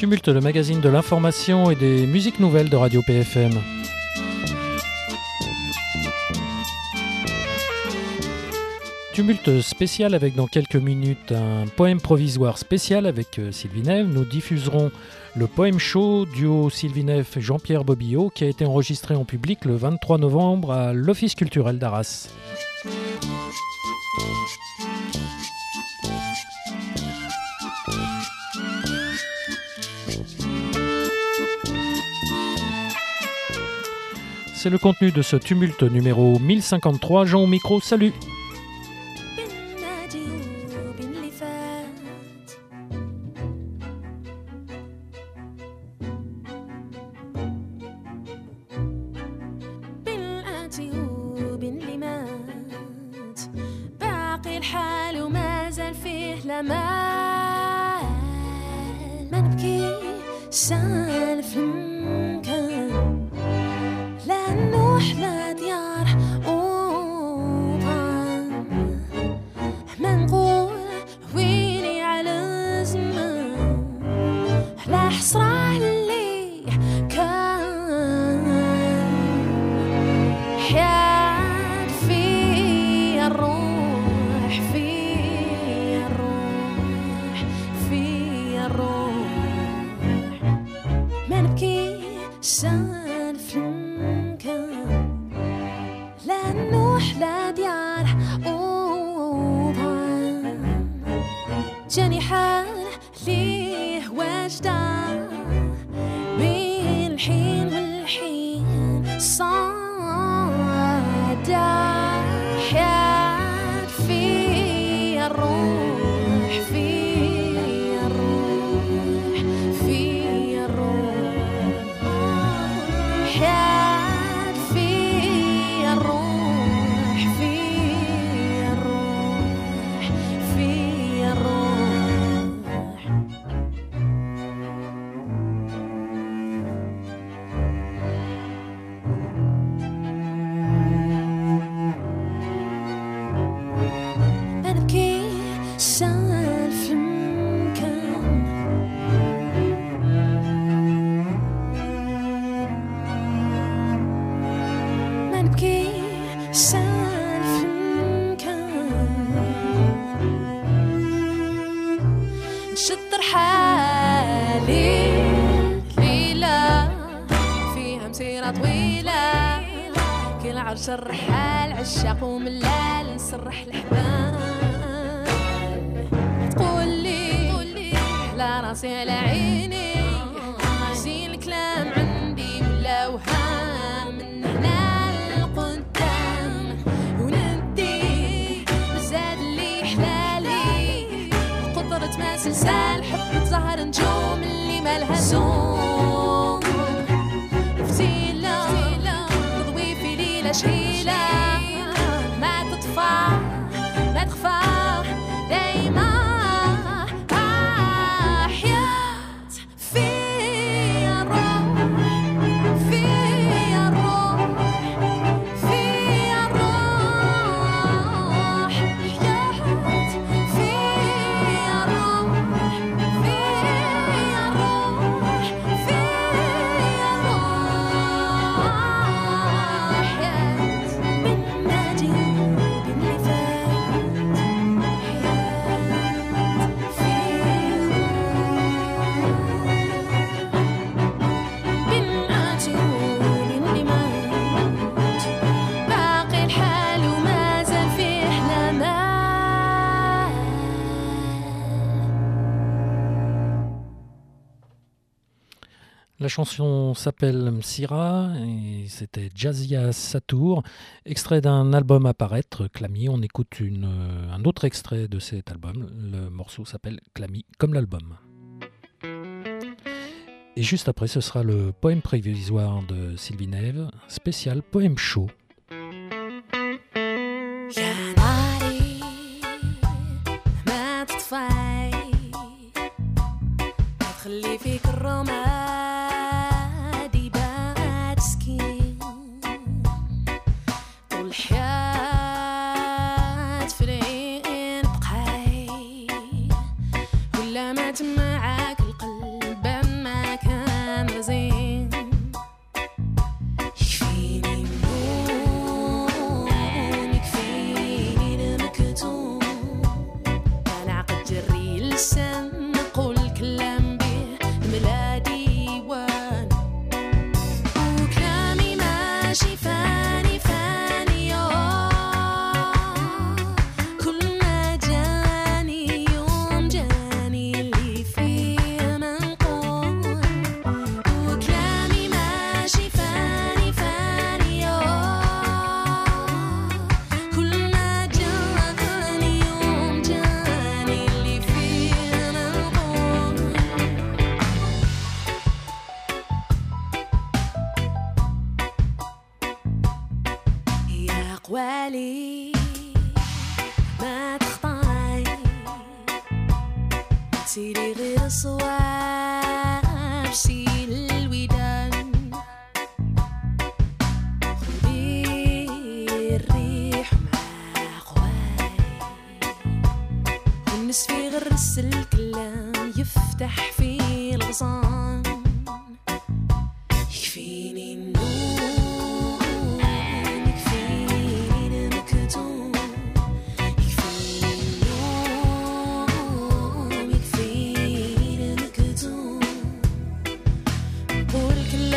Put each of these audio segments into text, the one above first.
Tumulte, le magazine de l'information et des musiques nouvelles de Radio PFM. Tumulte spécial avec dans quelques minutes un poème provisoire spécial avec Sylvie Neve. Nous diffuserons le poème show duo Sylvie Neve et Jean-Pierre Bobillot qui a été enregistré en public le 23 novembre à l'Office culturel d'Arras. C'est le contenu de ce tumulte numéro 1053. Jean au micro, salut. الرحال عشاق وملال نسرح الحبال تقول لي على راسي على عيني زين الكلام عندي ولا وهام من هنا لقدام وندي مزاد اللي حلالي قدرة ما سلسال حب زهر نجوم اللي مالها زوم فتيلة تضوي في ليلة شهيلة ما تطفى ما تخفى دايما حياة في الروح في الروح في الروح حياة في الروح في الروح في الروح حياة من نادي اللي فات بنعاتي اللي مات باقي الحال وما زال فيه الأمال. La chanson s'appelle Msira et c'était Jazia Satour, extrait d'un album à paraître, Clami. On écoute un autre extrait de cet album. Le morceau s'appelle Clami, comme l'album. Et juste après, ce sera le poème prévisoire de Sylvie Neve, spécial poème chaud. يا ناري ما تطفي ما تخلي فيك الرماد يبات سكين طول الحياة في العين بقاي ولا مات معاك القلب أقوالي ما تخطاي سيري غير صواب شيل الودان خذي الريح مع أقواي والنس في غرس الكلام يفتح في الغصان يكفيني النوم يكفيني المكتوم يكفيني النوم يكفيني المكتوم قول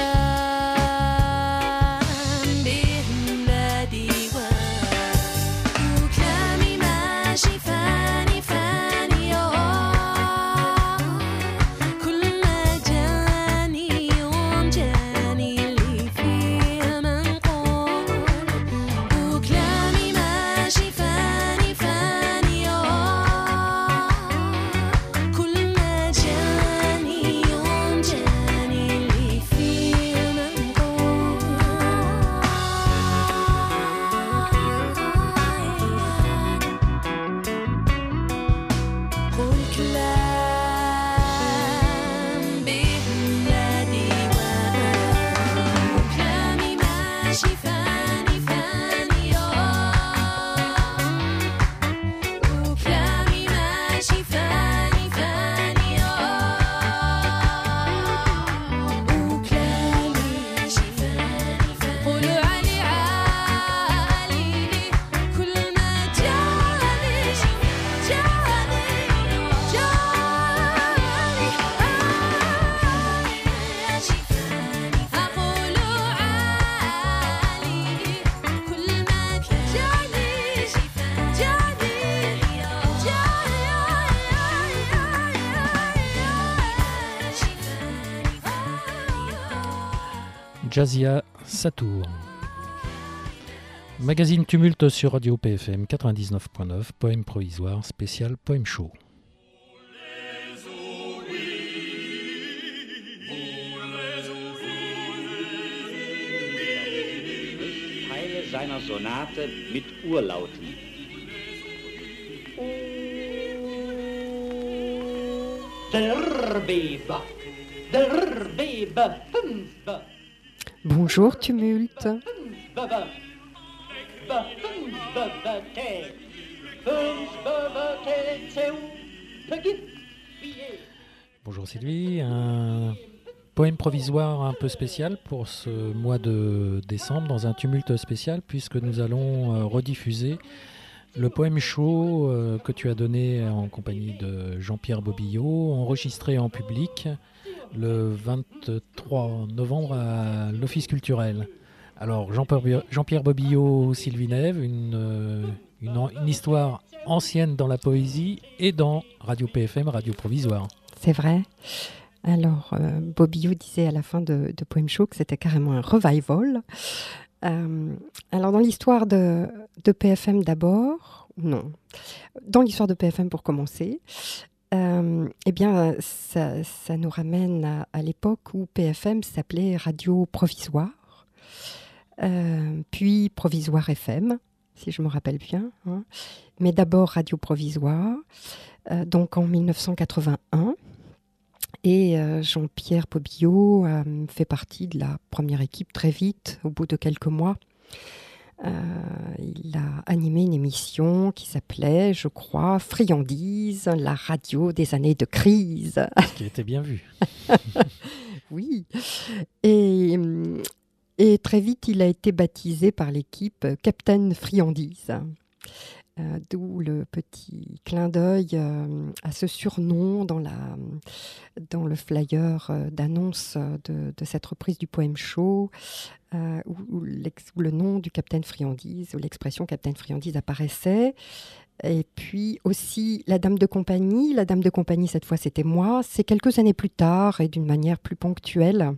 كلام به لا ديوان وكلامي ماشي فاني فاني كل ما جاني يوم جاني اللي فيه منقول وكلامي ماشي فاني فاني كل ما جاني يوم جاني اللي فيه منقول قول كلام به لا ديوان وكلامي ماشي فاني فاني وكلامي ماشي فاني فاني وكلامي ماشي فاني فاني قولوا علي عالي كل ما جاني جاني أقولوا عالي كل ما جاني Jazia Satour. Magazine Tumulte sur Radio PFM 99.9, poème provisoire spécial Poème Show. Teile seiner Sonate mit Urlauten. Bonjour Tumulte. Bonjour Sylvie, un poème provisoire un peu spécial pour ce mois de décembre dans un tumulte spécial puisque nous allons rediffuser le poème chaud que tu as donné en compagnie de Jean-Pierre Bobillot, enregistré en public le 23 novembre à l'Office culturel. Alors Jean-Pierre Bobillot, Sylvie Nève, une histoire ancienne dans la poésie et dans Radio PFM, Radio Provisoire. C'est vrai. Alors, Bobillot disait à la fin de Poème Show que c'était carrément un revival. Alors, dans l'histoire de PFM d'abord, non. Dans l'histoire de PFM pour commencer, eh bien, ça nous ramène à l'époque où PFM s'appelait Radio Provisoire, puis Provisoire FM, si je me rappelle bien, hein. Mais d'abord Radio Provisoire, donc en 1981. Et Jean-Pierre Bobillot fait partie de la première équipe très vite, au bout de quelques mois. Il a animé une émission qui s'appelait, je crois, Friandise, la radio des années de crise. Ce qui était bien vu. Oui. Et très vite, il a été baptisé par l'équipe Captain Friandise. D'où le petit clin d'œil à ce surnom dans le flyer d'annonce de cette reprise du Poème Show, où le nom du Capitaine Friandise, où l'expression Capitaine Friandise apparaissait. Et puis aussi la Dame de Compagnie. La Dame de Compagnie, cette fois, c'était moi. C'est quelques années plus tard et d'une manière plus ponctuelle.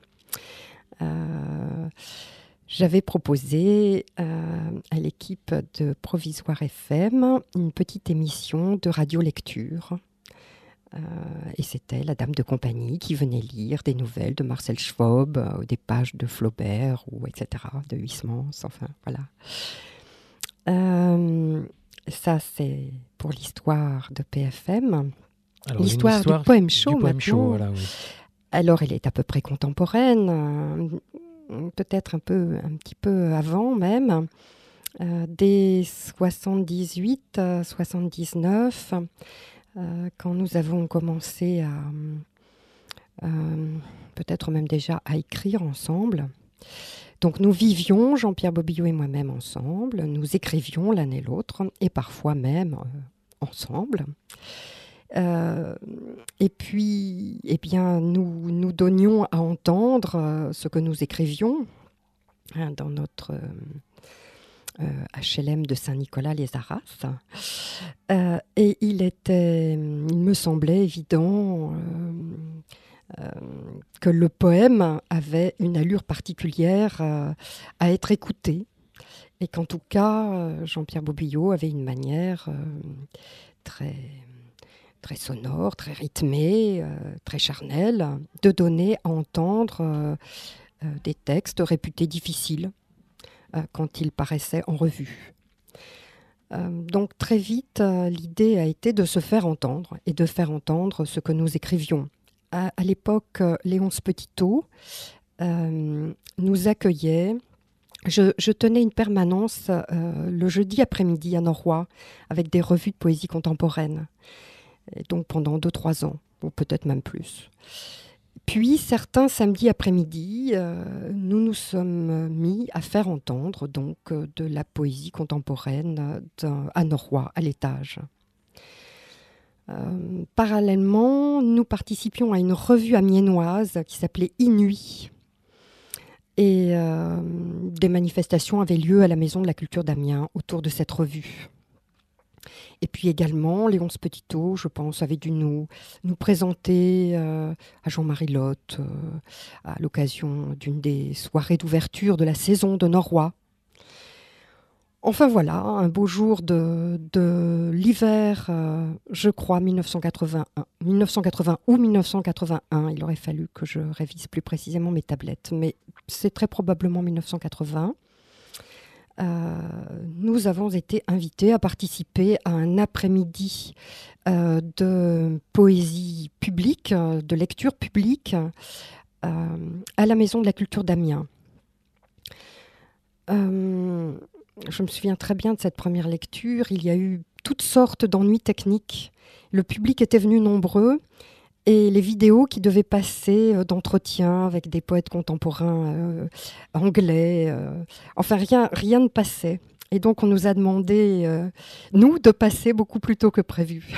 J'avais proposé à l'équipe de Provisoire FM une petite émission de radio-lecture. Et c'était la Dame de Compagnie qui venait lire des nouvelles de Marcel Schwob, des pages de Flaubert, ou etc., de Huysmans, enfin, voilà. Ça, c'est pour l'histoire de PFM. Alors, L'histoire du Poème Show, du Poème maintenant. Show, voilà, oui. Alors, elle est à peu près contemporaine, peut-être un petit peu avant même, dès 78, 79, quand nous avons commencé à peut-être même déjà à écrire ensemble. Donc nous vivions, Jean-Pierre Bobillot et moi-même ensemble, nous écrivions l'un et l'autre, et parfois même ensemble. Et puis, eh bien, nous donnions à entendre ce que nous écrivions dans notre HLM de Saint-Nicolas-les-Arras. Et il me semblait évident que le poème avait une allure particulière à être écouté. Et qu'en tout cas, Jean-Pierre Bobillot avait une manière très sonore, très rythmée, très charnelle, de donner à entendre des textes réputés difficiles quand ils paraissaient en revue. Donc très vite, l'idée a été de se faire entendre et de faire entendre ce que nous écrivions. À l'époque, Léonce Petitot nous accueillait. Je tenais une permanence le jeudi après-midi à Noroît avec des revues de poésie contemporaine. Et donc pendant 2-3 ans, ou peut-être même plus. Puis certains samedis après-midi, nous nous sommes mis à faire entendre donc de la poésie contemporaine à Noroît, à l'étage. Parallèlement, nous participions à une revue amiénoise qui s'appelait Inuit. Et des manifestations avaient lieu à la Maison de la Culture d'Amiens autour de cette revue. Et puis également, Léonce Petitot, je pense, avait dû nous présenter à Jean-Marie Lotte à l'occasion d'une des soirées d'ouverture de la saison de Noroît. Enfin voilà, un beau jour de l'hiver, je crois, 1980 ou 1981. Il aurait fallu que je révise plus précisément mes tablettes, mais c'est très probablement 1980. Nous avons été invités à participer à un après-midi de poésie publique, de lecture publique à la Maison de la Culture d'Amiens. Je me souviens très bien de cette première lecture. Il y a eu toutes sortes d'ennuis techniques. Le public était venu nombreux et les vidéos qui devaient passer d'entretiens avec des poètes contemporains anglais, enfin rien ne passait. Et donc on nous a demandé, nous, de passer beaucoup plus tôt que prévu.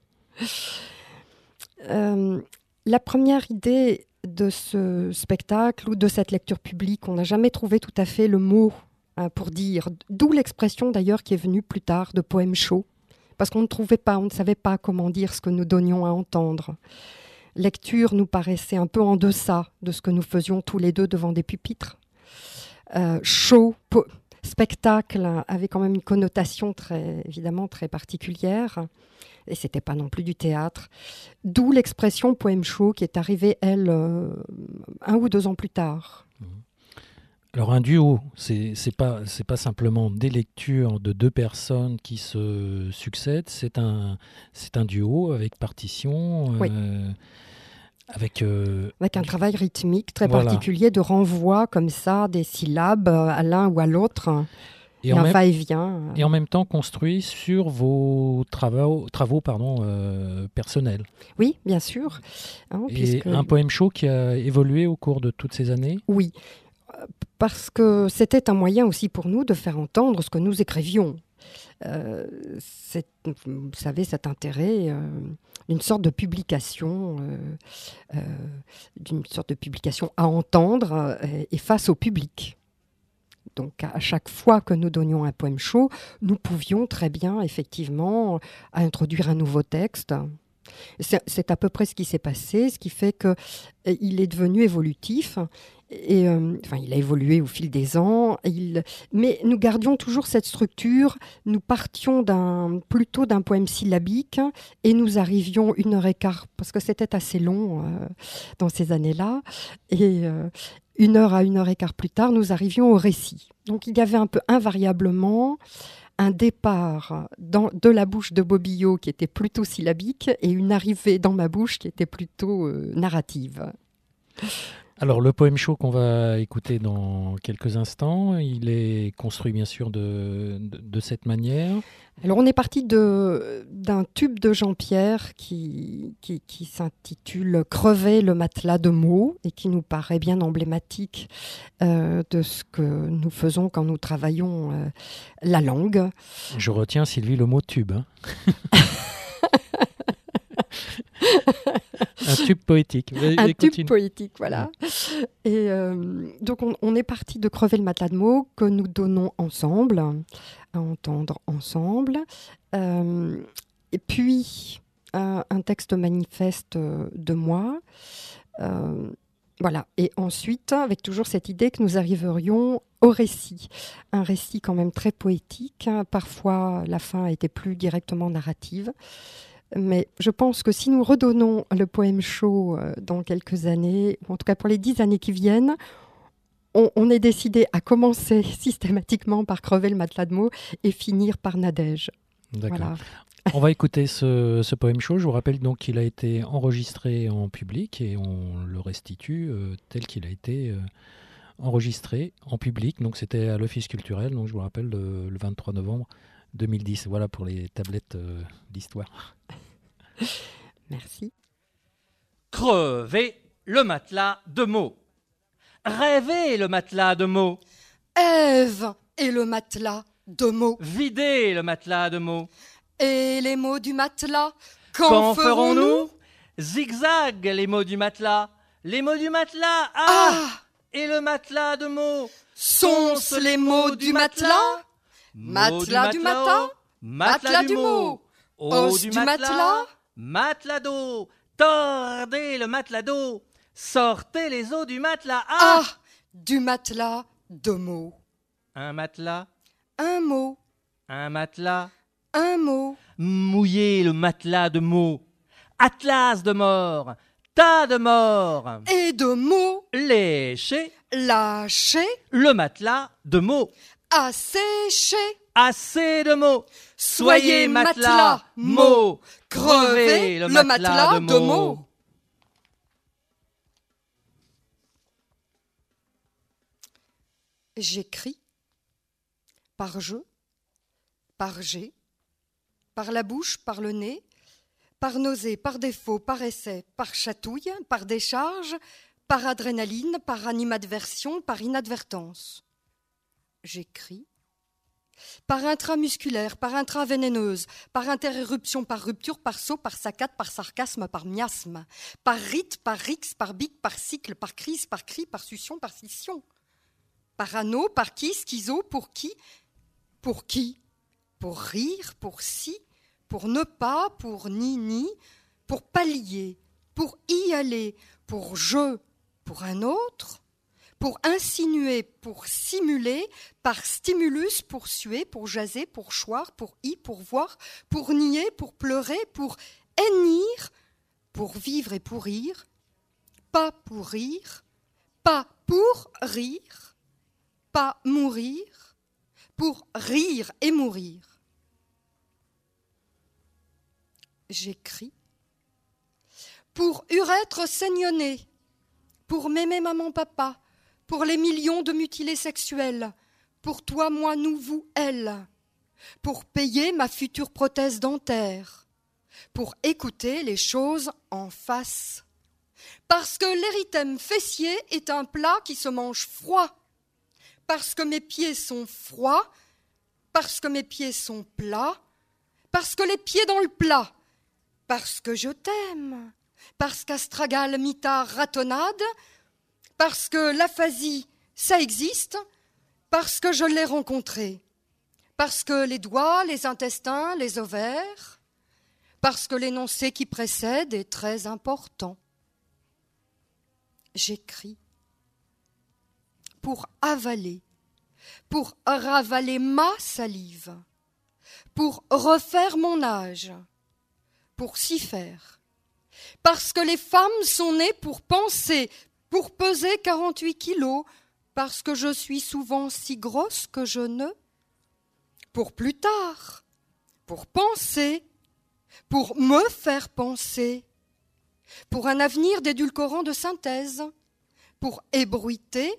La première idée de ce spectacle ou de cette lecture publique, on n'a jamais trouvé tout à fait le mot pour dire, d'où l'expression d'ailleurs qui est venue plus tard de poème chaud, parce qu'on ne savait pas comment dire ce que nous donnions à entendre. Lecture nous paraissait un peu en deçà de ce que nous faisions tous les deux devant des pupitres. Show, spectacle avait quand même une connotation évidemment très particulière, et c'était pas non plus du théâtre. D'où l'expression poème chaud qui est arrivée, elle, 1 ou 2 ans plus tard. Alors un duo, c'est pas simplement des lectures de 2 personnes qui se succèdent, c'est un duo avec partition, oui. Avec un travail rythmique très particulier de renvoi comme ça des syllabes à l'un ou à l'autre. Et un va-et-vient. Et en même temps construit sur vos travaux personnels. Oui, bien sûr. Et un poème chaud qui a évolué au cours de toutes ces années ? Oui. Parce que c'était un moyen aussi pour nous de faire entendre ce que nous écrivions. Vous savez, cet intérêt d'une sorte de publication, à entendre et face au public. Donc à chaque fois que nous donnions un poème chaud, nous pouvions très bien effectivement introduire un nouveau texte. C'est à peu près ce qui s'est passé, ce qui fait qu'il est devenu évolutif. Et, il a évolué au fil des ans, mais nous gardions toujours cette structure. Nous partions plutôt d'un poème syllabique et nous arrivions 1h15, parce que c'était assez long dans ces années-là, et 1 heure à 1h15 plus tard, nous arrivions au récit. Donc il y avait un peu invariablement un départ de la bouche de Bobbio qui était plutôt syllabique et une arrivée dans ma bouche qui était plutôt narrative. Alors, le poème chaud qu'on va écouter dans quelques instants, il est construit bien sûr de cette manière. Alors, on est parti d'un tube de Jean-Pierre qui s'intitule « Crever le matelas de mots » et qui nous paraît bien emblématique de ce que nous faisons quand nous travaillons la langue. Je retiens, Sylvie, le mot tube. Hein. Un tube poétique. Un tube poétique, voilà. Et donc, on est parti de Crever le matelas de mots que nous donnons ensemble, à entendre ensemble. Et puis, un texte manifeste de moi. Voilà. Et ensuite, avec toujours cette idée que nous arriverions au récit. Un récit quand même très poétique. Parfois, la fin était plus directement narrative. Mais je pense que si nous redonnons le poème chaud dans quelques années, ou en tout cas pour les 10 années qui viennent, on est décidé à commencer systématiquement par Crever le matelas de mots et finir par Nadège. D'accord. Voilà. On va écouter ce poème chaud. Je vous rappelle donc qu'il a été enregistré en public et on le restitue tel qu'il a été enregistré en public. Donc c'était à l'Office culturel, donc je vous rappelle le 23 novembre 2010. Voilà pour les tablettes d'histoire. Merci. Crever le matelas de mots. Rêver le matelas de mots. Ève et le matelas de mots. Vider le matelas de mots. Et les mots du matelas, Qu'en ferons-nous? Zigzag les mots du matelas. Les mots du matelas, et le matelas de mots. Sont-ce les mots du matelas? Matelas du matin, matelas du mot. Os du matelas, matelas d'eau. Tordez le matelas d'eau. Sortez les os du matelas. Du matelas de mots. Un matelas, Un mot, un matelas. un mot. Mouillez le matelas de mots. Atlas de mort, tas de mort. Et de mots, Léchez lâcher, le matelas de mots. assécher. Assez de mots. Soyez matelas, mots. Crevez le matelas de mots. J'écris par je, par j'ai, par la bouche, par le nez, par nausée, par défaut, par essai, par chatouille, par décharge, par adrénaline, par animadversion, par inadvertance. J'écris par intramusculaire, par intraveineuse, par interéruption, par rupture, par saut, par saccade, par sarcasme, par miasme, par rite, par rix, par bic, par cycle, par crise, par cri, par succion, par scission, par anneau, par qui, schizo, pour qui, pour rire, pour si, pour ne pas, pour ni, pour pallier, pour y aller, pour je, pour un autre, pour insinuer, pour simuler, par stimulus, pour suer, pour jaser, pour choir, pour pour voir, pour nier, pour pleurer, pour hennir, pour vivre et pour rire, pas pour rire, pas pour rire, pas mourir, pour rire et mourir. J'écris pour urètre saignonné, pour m'aimer maman papa, pour les millions de mutilés sexuels, pour toi, moi, nous, vous, elle, pour payer ma future prothèse dentaire, pour écouter les choses en face. Parce que l'érythème fessier est un plat qui se mange froid, parce que mes pieds sont froids, parce que mes pieds sont plats, parce que les pieds dans le plat, parce que je t'aime, parce qu'astragale mitard ratonnade, parce que l'aphasie, ça existe, parce que je l'ai rencontré, parce que les doigts, les intestins, les ovaires, parce que l'énoncé qui précède est très important. J'écris pour avaler, pour ravaler ma salive, pour refaire mon âge, pour s'y faire, parce que les femmes sont nées pour penser, pour peser 48 kilos, parce que je suis souvent si grosse que je ne, pour plus tard, pour penser, pour me faire penser, pour un avenir d'édulcorant de synthèse, pour ébruiter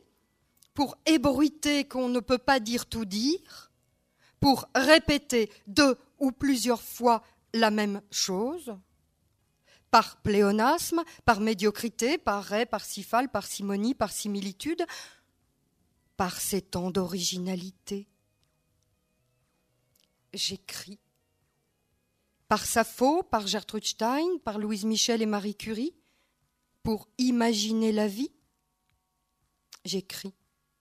qu'on ne peut pas dire tout dire, pour répéter 2 ou plusieurs fois la même chose, par pléonasme, par médiocrité, par rais, par cifale, par simonie, par similitude, par ces temps d'originalité. J'écris. Par Sappho, par Gertrude Stein, par Louise Michel et Marie Curie, pour imaginer la vie, j'écris.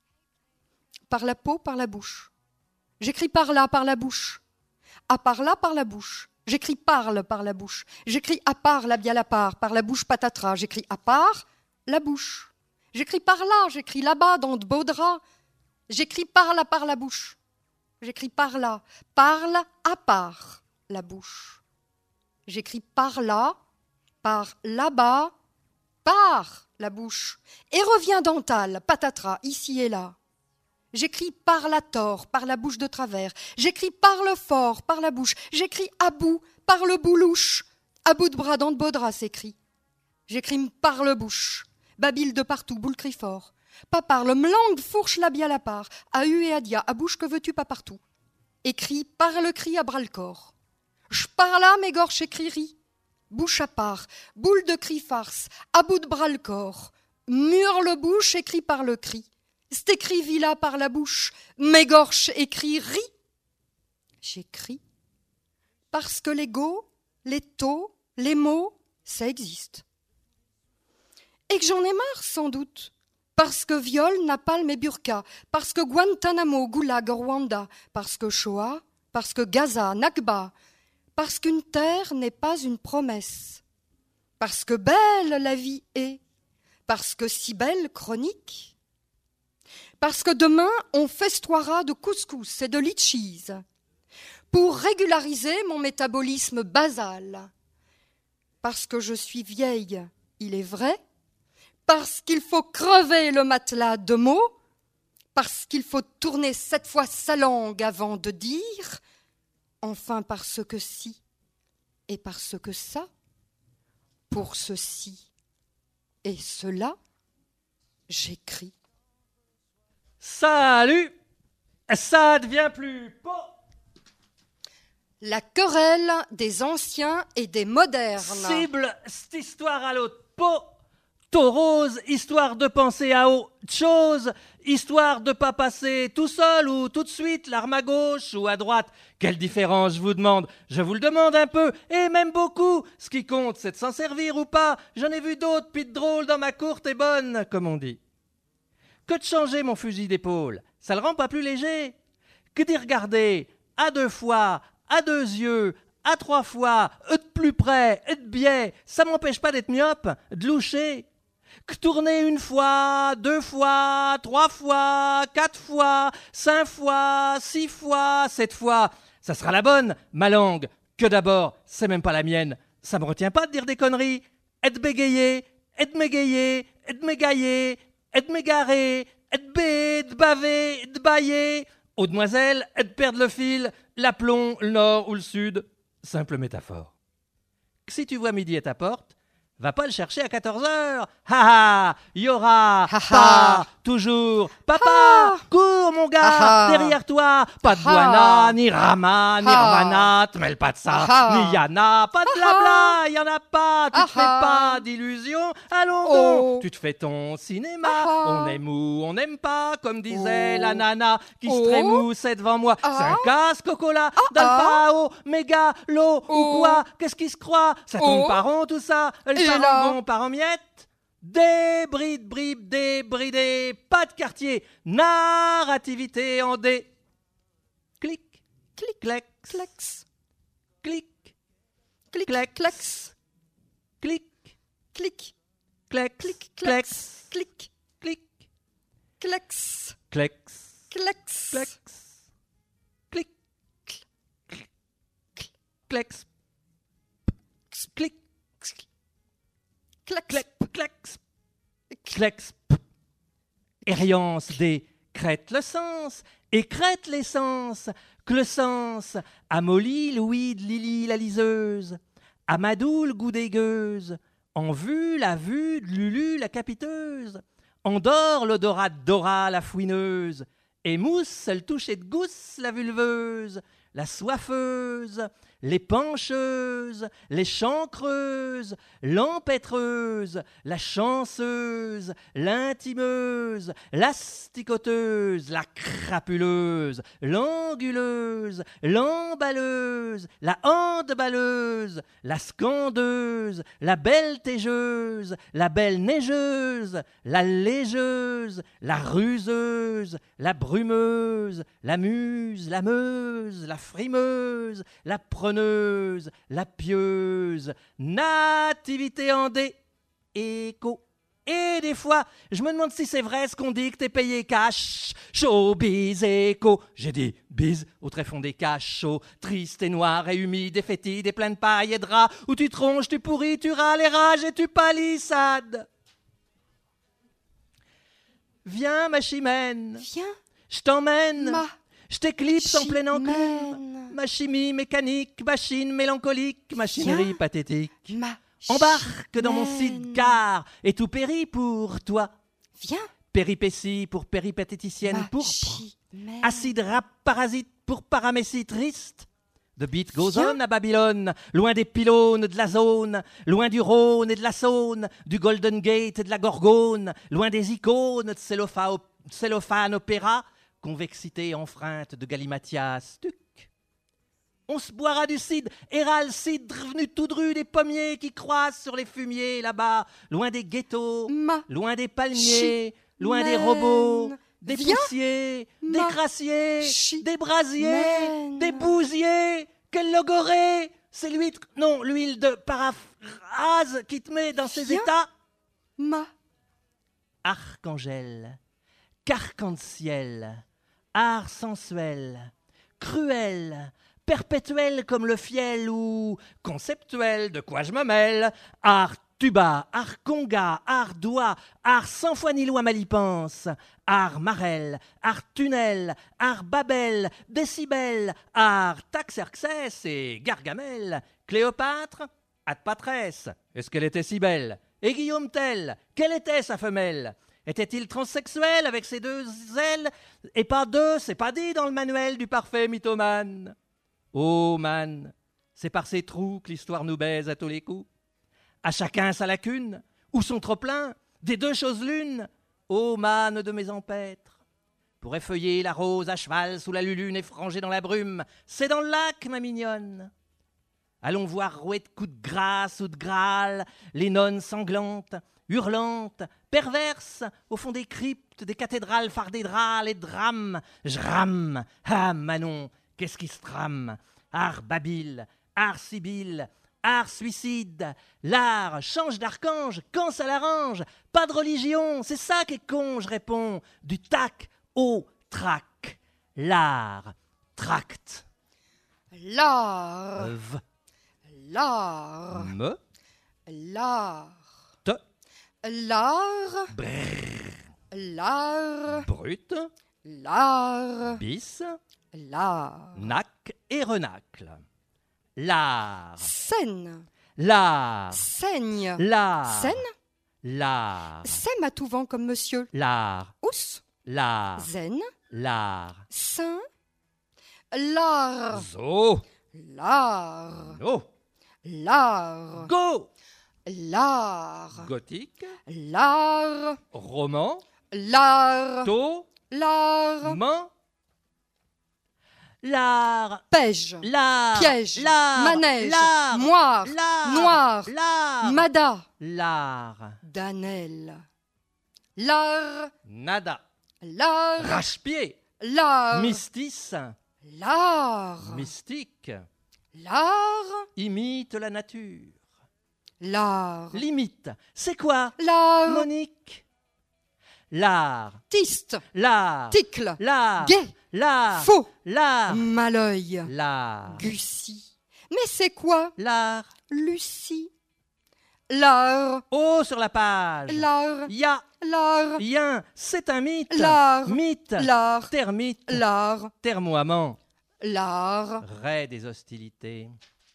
Par la peau, par la bouche. J'écris par là, par la bouche. À par là, par la bouche. J'écris parle par la bouche. J'écris à part, labial à part, par la bouche patatras. J'écris à part, la bouche. J'écris par là, j'écris là-bas, dans de beaux draps. J'écris par là, par la bouche. J'écris par là, parle à part, la bouche. J'écris par là, par là-bas, par la bouche. Et revient dental, patatras, ici et là. J'écris par la tort, par la bouche de travers. J'écris par le fort, par la bouche. J'écris à bout, par le bout louche. À bout de bras, dans de beaux draps, s'écrit. J'écris par le bouche. Babile de partout, boule crie fort. Pas parle, langue, fourche labiale à part. À u et à dia, à bouche que veux-tu, pas partout. Écrit par le cri à bras le corps. J'pars là, m'égorche écriri. Bouche à part, boule de cri farce, à bout de bras le corps. Mure le bouche, écrit par le cri. C'est écrivi là par la bouche, m'égorche écrit ri. J'écris parce que l'ego, les taux, les mots, ça existe. Et que j'en ai marre sans doute, parce que viol, napalm et burqa, parce que Guantanamo, Goulag, Rwanda, parce que Shoah, parce que Gaza, Nakba, parce qu'une terre n'est pas une promesse, parce que belle la vie est, parce que si belle chronique, parce que demain on festoiera de couscous et de litchis, pour régulariser mon métabolisme basal, parce que je suis vieille, il est vrai, parce qu'il faut crever le matelas de mots, parce qu'il faut tourner 7 fois sa langue avant de dire, enfin parce que si et parce que ça, pour ceci et cela, j'écris. Salut, ça devient plus beau. La querelle des anciens et des modernes. Cible cette histoire à l'autre peau. Taurose, histoire de penser à autre chose, histoire de pas passer tout seul ou tout de suite, l'arme à gauche ou à droite. Quelle différence, je vous demande? Je vous le demande un peu, et même beaucoup. Ce qui compte, c'est de s'en servir ou pas. J'en ai vu d'autres, pis de drôles dans ma courte et bonne, comme on dit. Que de changer mon fusil d'épaule, ça le rend pas plus léger. Que d'y regarder à 2 fois, à 2 yeux, à 3 fois, de plus près, de biais, ça m'empêche pas d'être myope, de loucher. Que tourner 1 fois, 2 fois, 3 fois, 4 fois, 5 fois, 6 fois, 7 fois, ça sera la bonne, ma langue, que d'abord, c'est même pas la mienne. Ça me retient pas de dire des conneries, et de bégayer, et de m'égayer, et de m'égailler, et de m'égarer, et de béer, de baver, de bailler. Aux demoiselles, et de perdre le fil, l'aplomb, le nord ou le sud. Simple métaphore. Que si tu vois midi à ta porte, va pas le chercher à 14h. Ha ha, y aura pas toujours. Papa, cours mon gars, derrière toi. Pas de Buana, ni Rama, ni Ravana, te mêle pas de ça, ni Yana, pas de blabla, y en a pas. Tu te fais pas d'illusions. Allons donc, tu te fais ton cinéma. On aime ou on n'aime pas, comme disait la nana qui se trémoussait devant moi. C'est un casque au cola, d'alpha, méga, l'eau ou quoi? Qu'est-ce qui se croit? Ça tourne pas rond tout ça. Parangon, part en miettes, débridé, pas de quartier, narrativité en dé. Clic, clic, clac, Clax, clic, clic, clac, clax, clic, clic, clac, clic, clac, clax, clic, clic, clax, clac, clax, clac, clic, clac, clic. clax, Clac, clac, clac.Ériance des crête le sens, écrète l'essence, que le sens amollit l'ouïe de Lily la liseuse, Amadou le goût dégueuse, en vue la vue de Lulu la capiteuse, endort l'odorat de Dora la fouineuse, émousse le toucher de gousse la vulveuse, la soifeuse, les pencheuses, les chancreuses, l'empêtreuse, la chanceuse, l'intimeuse, l'asticoteuse, la crapuleuse, l'anguleuse, l'emballeuse, la handballeuse, la scandeuse, la belle teigeuse, la belle neigeuse, la légeuse, la ruseuse, la brumeuse, la muse, la meuse, la frimeuse, la preneuse, la pieuse, nativité en dé, écho. Et des fois, je me demande si c'est vrai ce qu'on dit que t'es payé cash. Showbiz, écho. J'ai dit bise au tréfonds des cachots, triste et noir et humide et fétide et plein de paille et de rats, où tu tronches, tu pourris, tu râles et rages et tu palissades. Viens, ma chimène, Viens, je t'emmène. ma Je t'éclipse en pleine enclume, chimène. ma chimie mécanique, machine mélancolique, machinerie Viens. pathétique. Ma Embarque dans mon chimène. sidecar et tout périt pour toi. Viens, Péripétie pour péripatéticienne ma pourpre. chimène. Acide rap parasite pour paramécie triste. The beat goes Viens. on à Babylone, loin des pylônes de la zone, loin du Rhône et de la Saône, du Golden Gate et de la Gorgone, loin des icônes de cellophane opéra, convexité enfreinte de galimatias tuc. On se boira du cidre, éral cidre venu tout dru des pommiers qui croissent sur les fumiers là-bas, loin des ghettos, Ma loin des palmiers, loin des Chimène. robots, des Viens. poussiers, des Ma crassiers, Chimène. des brasiers, des bousiers. Quel logoré! C'est l'huile, non, l'huile de paraphrase qui te met dans ces Viens. états. ma Archangel, carcan-ciel, art sensuel, cruel, perpétuel comme le fiel ou conceptuel, de quoi je me mêle, art tuba, art conga, art doigt, art sans foi ni loi malipence, art marelle, art tunnel, art babel, décibel, art taxerxès et gargamel, Cléopâtre, ad patresse, est-ce qu'elle était si belle? Et Guillaume Tell, quelle était sa femelle? Était-il transsexuel avec ses deux ailes? Et pas deux, c'est pas dit dans le manuel du parfait mythomane. Oh man, c'est par ces trous que l'histoire nous baise à tous les coups. À chacun sa lacune, ou son trop-plein, des deux choses l'une. Ô manne de mes ancêtres, pour effeuiller la rose à cheval sous la lulune effrangée dans la brume, c'est dans le lac, ma mignonne. Allons voir rouer de coups de grâce ou de Graal les nonnes sanglantes, hurlantes, perverses, au fond des cryptes, des cathédrales fardédrales et de drames. Je rame, ah Manon, qu'est-ce qui se trame? Art Babyle, art Sibylle, art suicide, l'art change d'archange quand ça l'arrange, pas de religion, c'est ça qui est con, je réponds, du tac au trac, l'art tracte. l'art, V, l'art, me, l'art, te, l'art, brrr, l'art, brut, l'art, bis, l'art, nac et renacle. L'art, scène, l'art, saigne, l'art, scène, l'art, sème à tout vent comme monsieur, l'art, ous, l'art, zen, l'art, saint, l'art, zo, l'art, no, l'art, go, l'art, gothique, l'art, roman, l'art, to, l'art, man, l'art, pège, l'art, piège, l'art, manège, l'art, moire, l'art, noir, l'art, mada, l'art, Danel, l'art, nada, l'art, rache-pied, l'art, mystis, l'art, mystique, l'art, imite la nature, l'art, limite, c'est quoi, l'art, Monique? L'art, tiste, l'art, ticle, l'art, gai, l'art, faux, l'art, malœil, l'art, Gussie. Mais c'est quoi, l'art, Lucie? L'art, Oh, sur la page. l'art, Ya, l'art, yin, c'est un mythe. l'art, Mythe, l'art, termite, l'art, termoiement, l'art. raie des hostilités.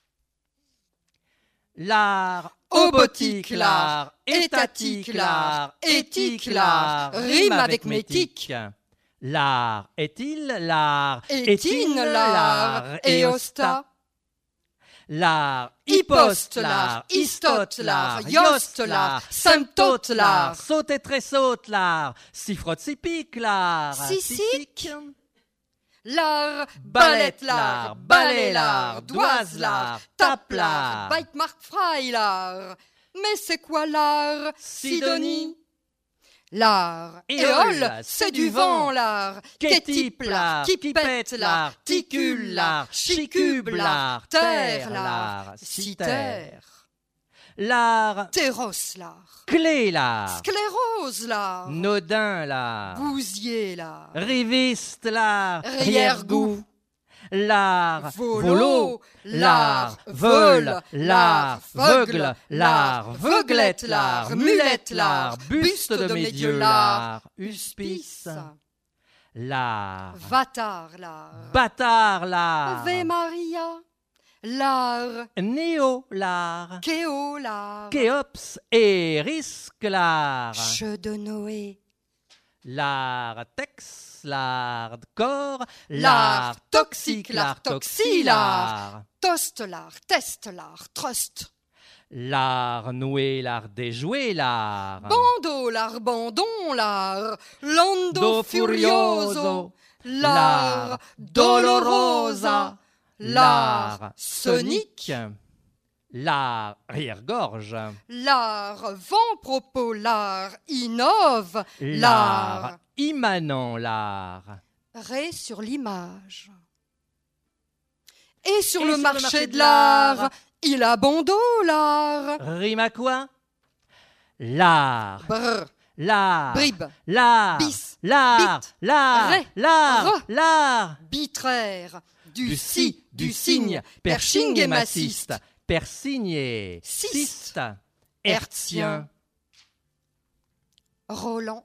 L'art, Obotique, l'art, étatique, l'art, éthique, l'art, rime avec métique. L'art est-il, l'art Étine, l'art, éosta. L'art, Hyposte, l'art, histote, l'art, yoste, l'art, symptote, l'art. saute et tressaute, l'art, si frotte, si pique, l'art, Sissique. L'art, Balette, balette, l'art, balai, balai, l'art, doise, l'art, tape, l'art, bite, marque, fry, l'art. Mais c'est quoi l'art, Sidonie? L'art, éole, c'est du vent, l'art, qu'étype, l'art, qui pète, l'art, ticule, l'art, chicube, l'art, terre, l'art, citerre. L'art, Téros, l'art, clé, l'art, sclérose, l'art, Nodin, l'art, gousier, l'art, riviste, l'art, arrière-goût, l'art, volo, l'art, vol, l'art, veugle, l'art, veuglette, l'art, mulette, l'art, buste de mes dieux, l'art, uspice, l'art, vatar, l'art, bâtard, l'art, Ave Maria, l'art, néo, l'art, Kéo, l'art, Kéops et risque, l'art, Che de Noé, l'art tex, l'art corps, L'art l'art toxique, l'art toxy, l'art, toast, l'art, test, l'art, trust, l'art noué, l'art déjoué, l'art, Bando, l'art, bandon, l'art, Lando Do furioso, l'art, dolorosa, l'art, sonique, l'art rière-gorge, l'art, vent propos, l'art, innove, l'art immanent, l'art, Ré sur l'image. Et sur le marché de l'art, il a bon dos, l'art. rime à quoi? L'art, Brr, l'art, bribe, l'art, bis, l'art, bit, l'art, ré, l'art, re. l'art, bitraire, du si, du cygne, pershing et massiste, persigné, Cyste, cyste, hertzien, Roland,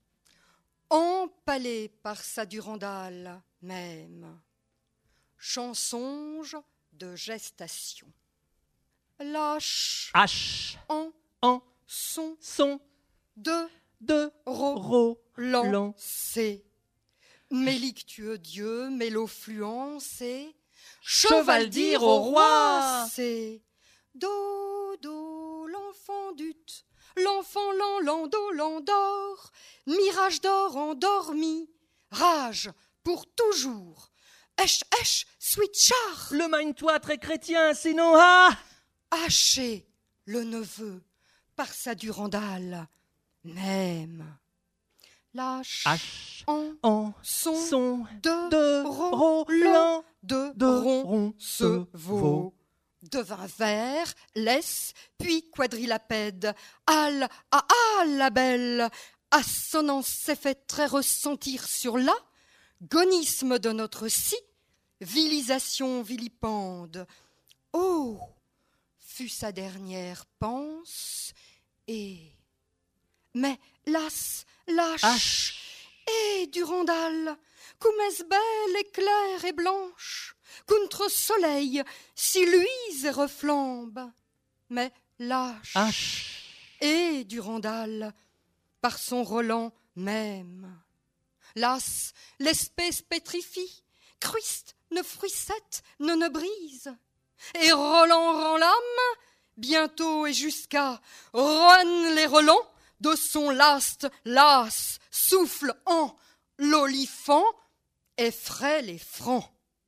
empalé par sa durandale même, chansonge de gestation. Lâche, H, en, en, son, son, de, de, ro, ro, lancé. Mélictueux Dieu, mélofluencé, cheval dire au roi. C'est dodo, l'enfant dut, l'enfant lent, lando, l'endort, mirage d'or endormi, rage pour toujours. Esh, sweet char, Le magne-toi très chrétien, sinon ah! haché le neveu par sa durandale même. Lâche, H, en, son, son, de, ro, ro, de, de, ron, ron, se vaut. De vin vert, laisse, puis quadrilapède, al, la belle, assonance s'est fait très ressentir sur la, gonisme de notre civilisation vilipende. Oh, fut sa dernière panse, et... Mais, las, lâche, et Durandal, cum est belle et claire et blanche, contre soleil, si luise et reflambe. Mais lâche, H, et Durandal, par son Roland même. Las, l'espèce pétrifie, cruiste, ne fruissette, ne brise. Et Roland rend l'âme, bientôt et jusqu'à Roanne les relents, de son last, las, souffle en l'olifant, effraie les francs.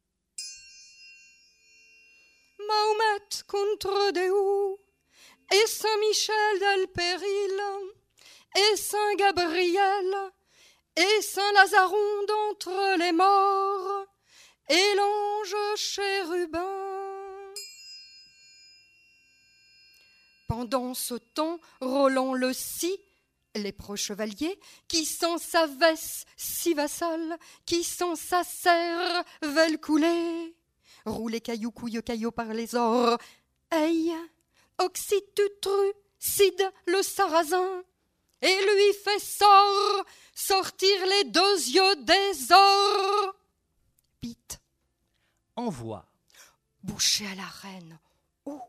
Mahomet contre Déou, et Saint-Michel del Péril, et Saint-Gabriel, et Saint-Lazaron d'entre les morts, et l'ange chérubin. Pendant ce temps, Roland le si, lépreux chevalier, qui sans sa veste si vassale, qui sans sa cervelle coulée, roulait caillou couille caillot par les ors, hey, oxytutru, Cid le sarrasin, et lui fait sortir les 2 yeux des ors. Pite, Envoie. boucher à la reine, oh.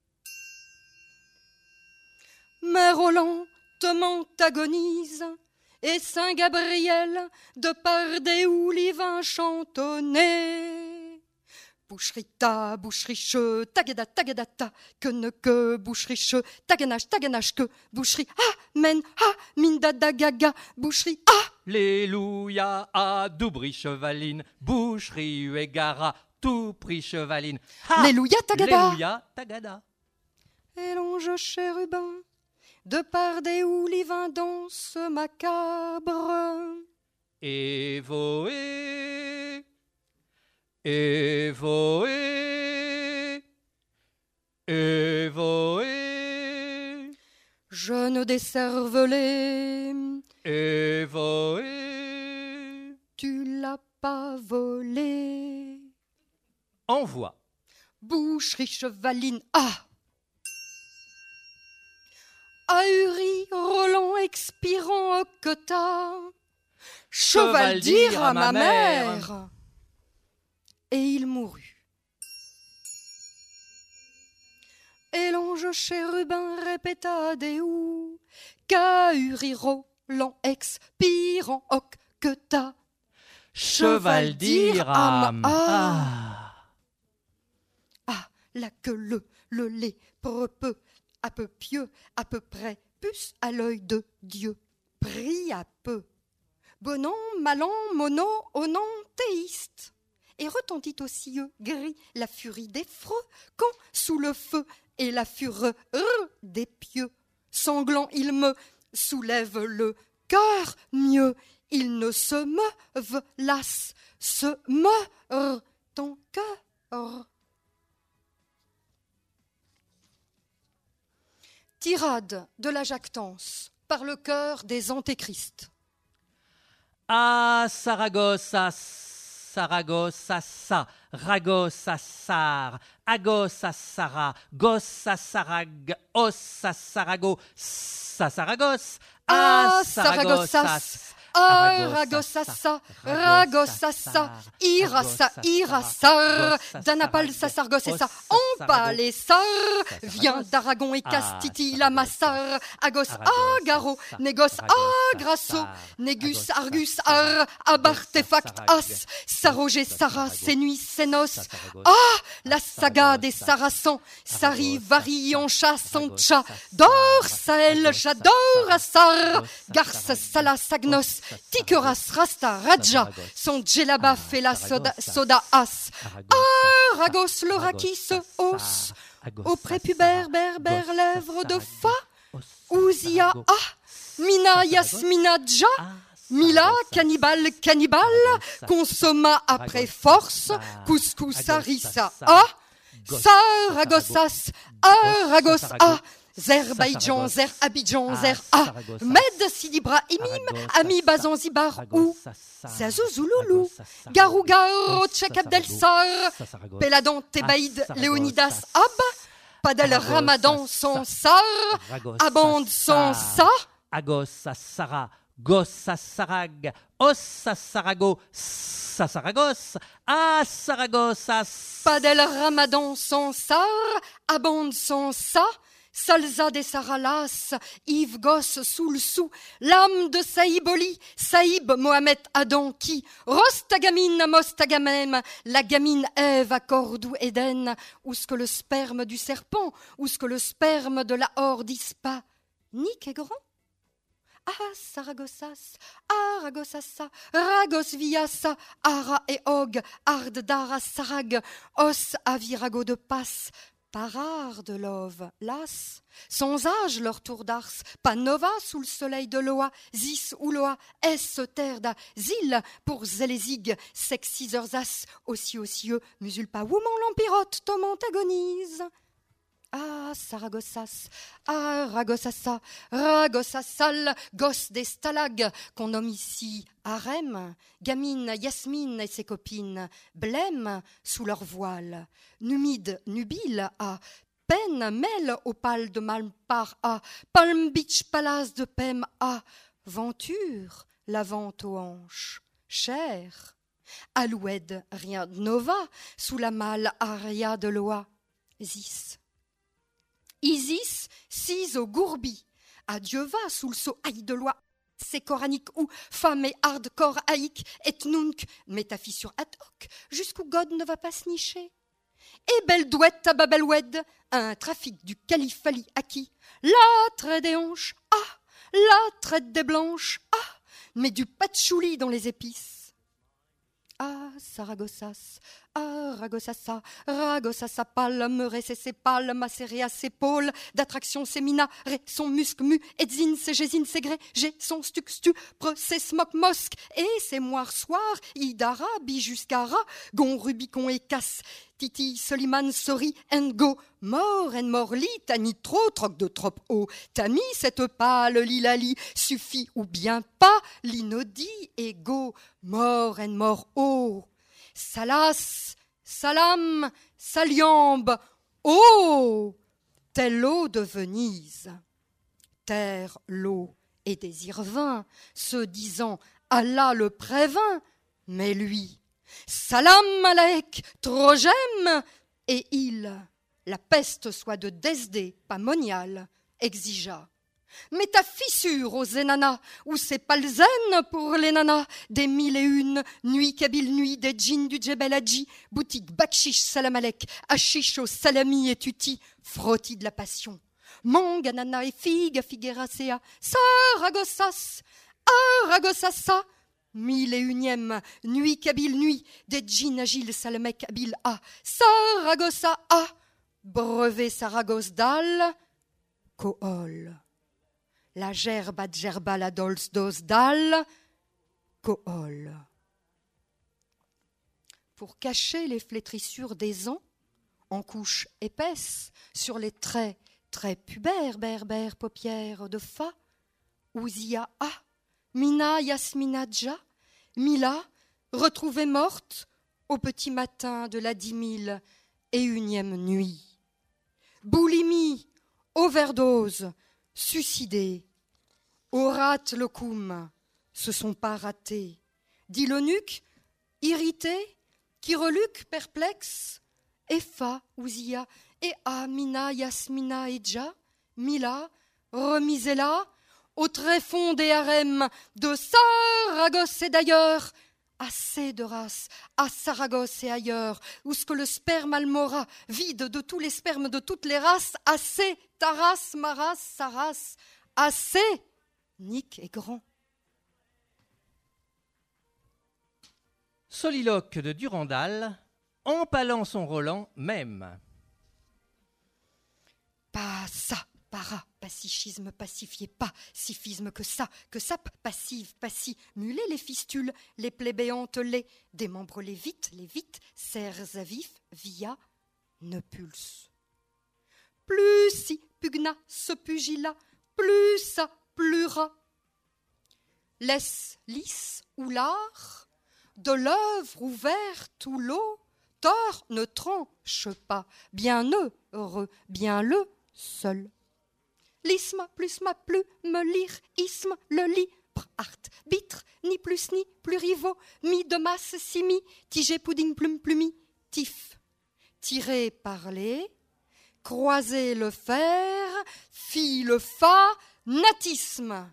Mère lentement agonise, et Saint Gabriel de par des houlivins chantonnés. Boucherita, boucheriche, tagada, tagadata, que ne que boucheriche, taganache, que boucherie, amen, mindada gaga, boucherie, Alléluia, à Doubry chevaline, boucherie Uegara, tout prix chevaline. Alléluia, tagada. Alléluia, tagada. Et l'ange chérubin, de par des houlivins danse macabre. Évoé, évoé, évoé, Jeune décervelé, évoé. tu l'as pas volé. Envoie. Boucherie chevaline, ahuri, Roland expirant Ocqueta, cheval dire à ma mère. Et il mourut. Et l'ange chérubin répéta des ou, qu'ahuri, Roland expirant Ocqueta, Cheval dire à la queue, le lépreux peu, à peu pieux, à peu près, puce à l'œil de Dieu, prie à peu. Bon an, mal an, mono, onan, théiste. Et retentit aux cieux gris la furie des freux, quand sous le feu et la fureur des pieux, sanglant il me soulève le cœur, mieux il ne se meuve, las, se meurt ton cœur. Tirade de la jactance par le cœur des antéchrists. À Saragossa, Saragossa, sa, Ragossa, sar, Agossa, sara, Gossa, sarag, Ossa, sarago, Saragos, à Saragossas, Aragossassa, Ragossassa, Irassar, Danapal, Sassargossessa, Ampalessar, vient d'Aragon et Castiti, la Massar, Agos, Agaro, Négos, Agrasso, Négus, Argus, Ar, Abartefact, As, Sarogé, Sarah, Sénuit, Sénos, la saga des Saracens, Sari, Vari, Ancha, Sancha, Dor, Saël, J'adore, Assar, Garce, Salah, Sagnos, Tikeras, Rasta, Raja, son djellaba fait la soda as. Aragos, le raki se hausse, au prépubère, berbère, lèvres de fa, Ouzia, Mina, Yasmina, Dja, Mila, cannibale, consomma après force, couscous, harissa, Saragossas, Aragos, Zerbaïdjan, Zer Abidjan, Zer Med, Sidi Brahimim, Ami Bazan Zibar ou Zazouzoulou, Garougar, Tchek Abdelsar, Péladan, Thébaïd, Léonidas, Ab, Padel Ramadan, son Sar, Abande, son Sa, Agossa, Sara, Gossa, sarag, Ossa, sarago, Sassaragos, à Saragossas, Padel Ramadan, son Sar, Abande, son Sa, Salza des Saralas, Yves Gosse sous le sou, l'âme de Saïboli, Saïb Mohamed Adam qui, Rostagamine Mostagamem, la gamine Ève à Cordou Éden, où ce que le sperme du serpent, où ce que le sperme de la horde ispa, Nick est grand. Saragossas, Aragossassa, Ragos Viassa, Ara et Og, Ard Dara Sarag, Os Avirago de Passe, Parar de Love, Las, sans âge leur tour d'ars, Panova sous le soleil de Loa, Zis ou Loa, S terda, Zil pour Zélésig, Sexiseurs-as, Ocieux, Musulpa, Woman l'empirote, Tom antagonise. Saragossas, Ragossassa, Ragossasal, gosse des stalags, qu'on nomme ici harem, gamine, Yasmine et ses copines, blême sous leur voile, numide, nubile, Peine mêle opale de Malmpark à Palm Beach Palace de Pem à Venture, la vente aux hanches, cher. Aloued, rien de nova, sous la malle aria de l'oa, Zis. Isis, cis au gourbi, adieu va sous le sceau haï de loi, c'est coranique ou femme et hardcore haïque, et nunc, métafissure ad hoc, jusqu'où God ne va pas se nicher. Et belle douette à Babelwed, un trafic du calife Ali acquis, la traite des hanches, ah, la traite des blanches, ah, mais du patchouli dans les épices. Ah, Saragossas, ah, Ragossassa, Ragossassa, palme, ses pâles, macéré à ses pôles, d'attraction, ses mina, ré, son musc, mu, edzine, ses gésine, ses gré, j'ai son stuc, stu, pre, ses smoc, mosque, et ses moires, soir, idara, bijuscara, gon, rubicon et casse, Titi, Soliman, Sori, and go, mort, and morli, tani trop, troc de trop haut, tami, cette pâle, lilali, suffit ou bien pas, l'inodi, ego, mort, and mort, oh, salas, salam, saliambe, oh, telle eau de Venise, terre, l'eau et désir vain, se disant, Allah le prévint, mais lui, salam alaik, trop j'aime, et il, la peste soit de Desdé, pas moniale, exigea. Mais ta fissure aux énanas, où c'est pas le zen pour les nanas, des 1001 nuits kabyle nuit, des djinns du Djebel Hadji, boutique bakchiche salam alek, hachiche au salami et tuti, frottis de la passion. Mangue, ananas et figue, figueracea, Saragossas, Aragossassa, 1001e nuit kabyle nuit, des djinns agiles salamek habile a, Saragossa a, brevet Saragosse dal, Kohol. La gerba djerba la dolce dos dal, Kohol. Pour cacher les flétrissures des ans, en couche épaisse, sur les traits très pubères, berbères, paupières de fa, Ouzia a, Mina Yasmina Dja, Mila, retrouvée morte au petit matin de la 10 001e nuit. Boulimie, overdose, suicidée, Orat locum, se sont pas ratés. Dit l'eunuque, irrité, qui reluque, perplexe, Efa, Ouzia, et Mina, Yasmina, Edja, Mila, remisez-la, au tréfonds des harems de Saragosse et d'ailleurs, assez de races, à Saragosse et ailleurs, où ce que le sperme almora, vide de tous les spermes de toutes les races, assez, Taras, Maras, Saras, assez, Nick est grand. Soliloque de Durandal, empalant son Roland même. Pas ça, para, passichisme, pacifié, pas, siphisme que ça, passive, passi, mulet les fistules, les plébéantes, les démembre les vite, serres à vif, via, ne pulse. Plus si, pugna, se pugila, plus ça, plura. Laisse lisse ou l'art, de l'œuvre ouverte ou l'eau, tort ne tranche pas, bien heureux, bien le seul. L'isme plus ma plus me lire, isme le libre art, bitre, ni plus ni plus rivaux, mi de masse simi, tigé pudding plume plumi, tif, tiré parler, croiser le fer, fit le fa, natisme.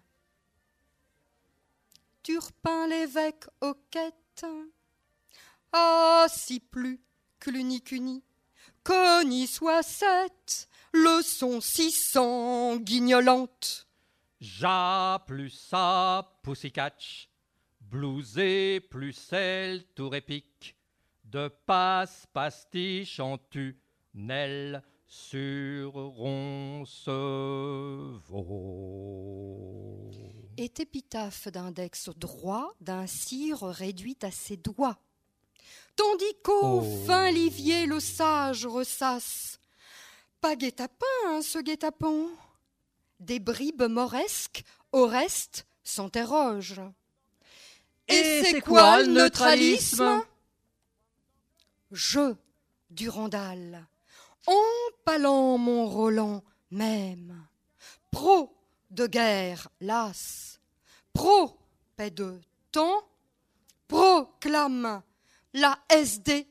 Turpin l'évêque aux quêtes, ah si plus que l'unicuni, qu'oni soit cette leçon si sanguignolante. Ja plus ça, pussycatch, blousé plus elle, tour épique, de passe pastiche en tunnel sur Roncevaux. Est épitaphe d'index droit d'un cire réduit à ses doigts. Tandis qu'au fin livier le sage ressasse. Pas guet-apens, ce guet-apens. Des bribes moresques, au reste, s'interrogent. Et c'est quoi le neutralisme ? Je, Durandal, Empalant mon Roland même, pro de guerre lasse, pro paix de temps, proclame la SDN.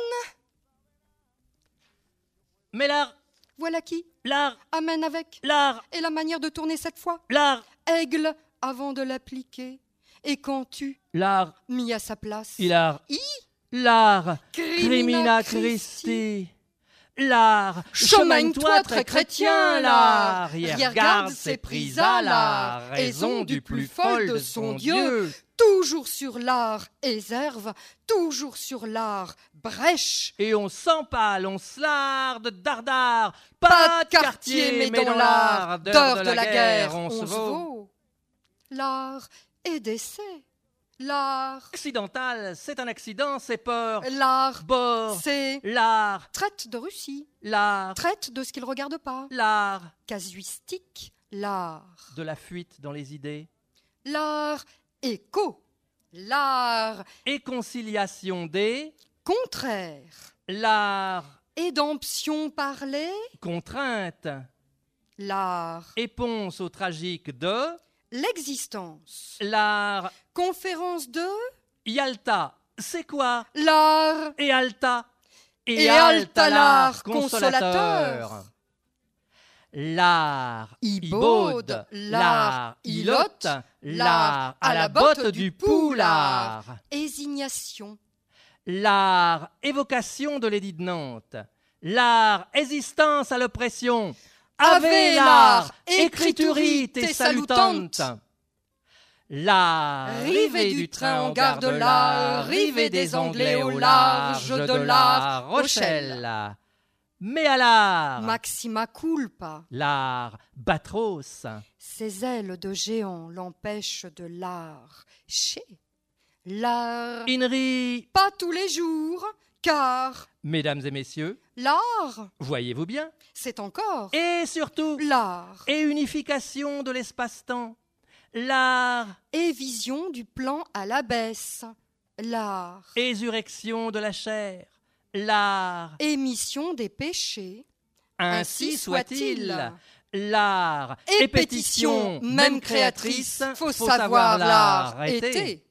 Mais l'art, Voilà qui l'art, amène avec. l'art, Et la manière de tourner cette fois, l'art, aigle avant de l'appliquer. Et quand tu l'art, mis à sa place, l'art, I, l'art, Crimina Crimina Christi. Christi. L'art, Chemagne-toi très chrétien, l'art. Regarde ses prises à la raison du plus folle de son Dieu. Toujours sur l'art, éserve, toujours sur l'art, brèche. Et on s'empale, on se larde, dardard. Pas de quartier, mais dans l'art, d'heure de la guerre, on se vaut. L'art est d'essai, l'art, Accidental, c'est un accident, c'est peur. l'art, Bord, c'est l'art, traite de Russie, l'art, traite de ce qu'il regarde pas, l'art, casuistique, l'art, de la fuite dans les idées. l'art, écho, l'art, Et conciliation des, contraire, l'art, édemption parlée, contrainte. l'art, Éponce au tragique de, l'existence, l'art, conférence de, Yalta. C'est quoi l'art, Et Alta. et Alta l'art consolateur. L'art, Ibaude, l'art, ilote, l'art à la botte du poulard. Ésignation, L'art, évocation de l'édit de Nantes. L'art, existence à l'oppression. Ave l'art, écriturite et salutante. L'art, Rivé du train en gare de l'art, rivé des Anglais au large de la Rochelle. Mais à l'art, Maxima culpa, l'art, Batros. ses ailes de géant l'empêchent de l'art. Chez l'art, Inri, pas tous les jours, car mesdames et messieurs, l'art, voyez-vous bien. c'est encore Et surtout, l'art, et unification de l'espace-temps. L'art, et vision du plan à la baisse, l'art, ésurrection de la chair. L'art, émission des péchés, ainsi soit-il. L'art, et pétition, même créatrice, faut savoir l'art était.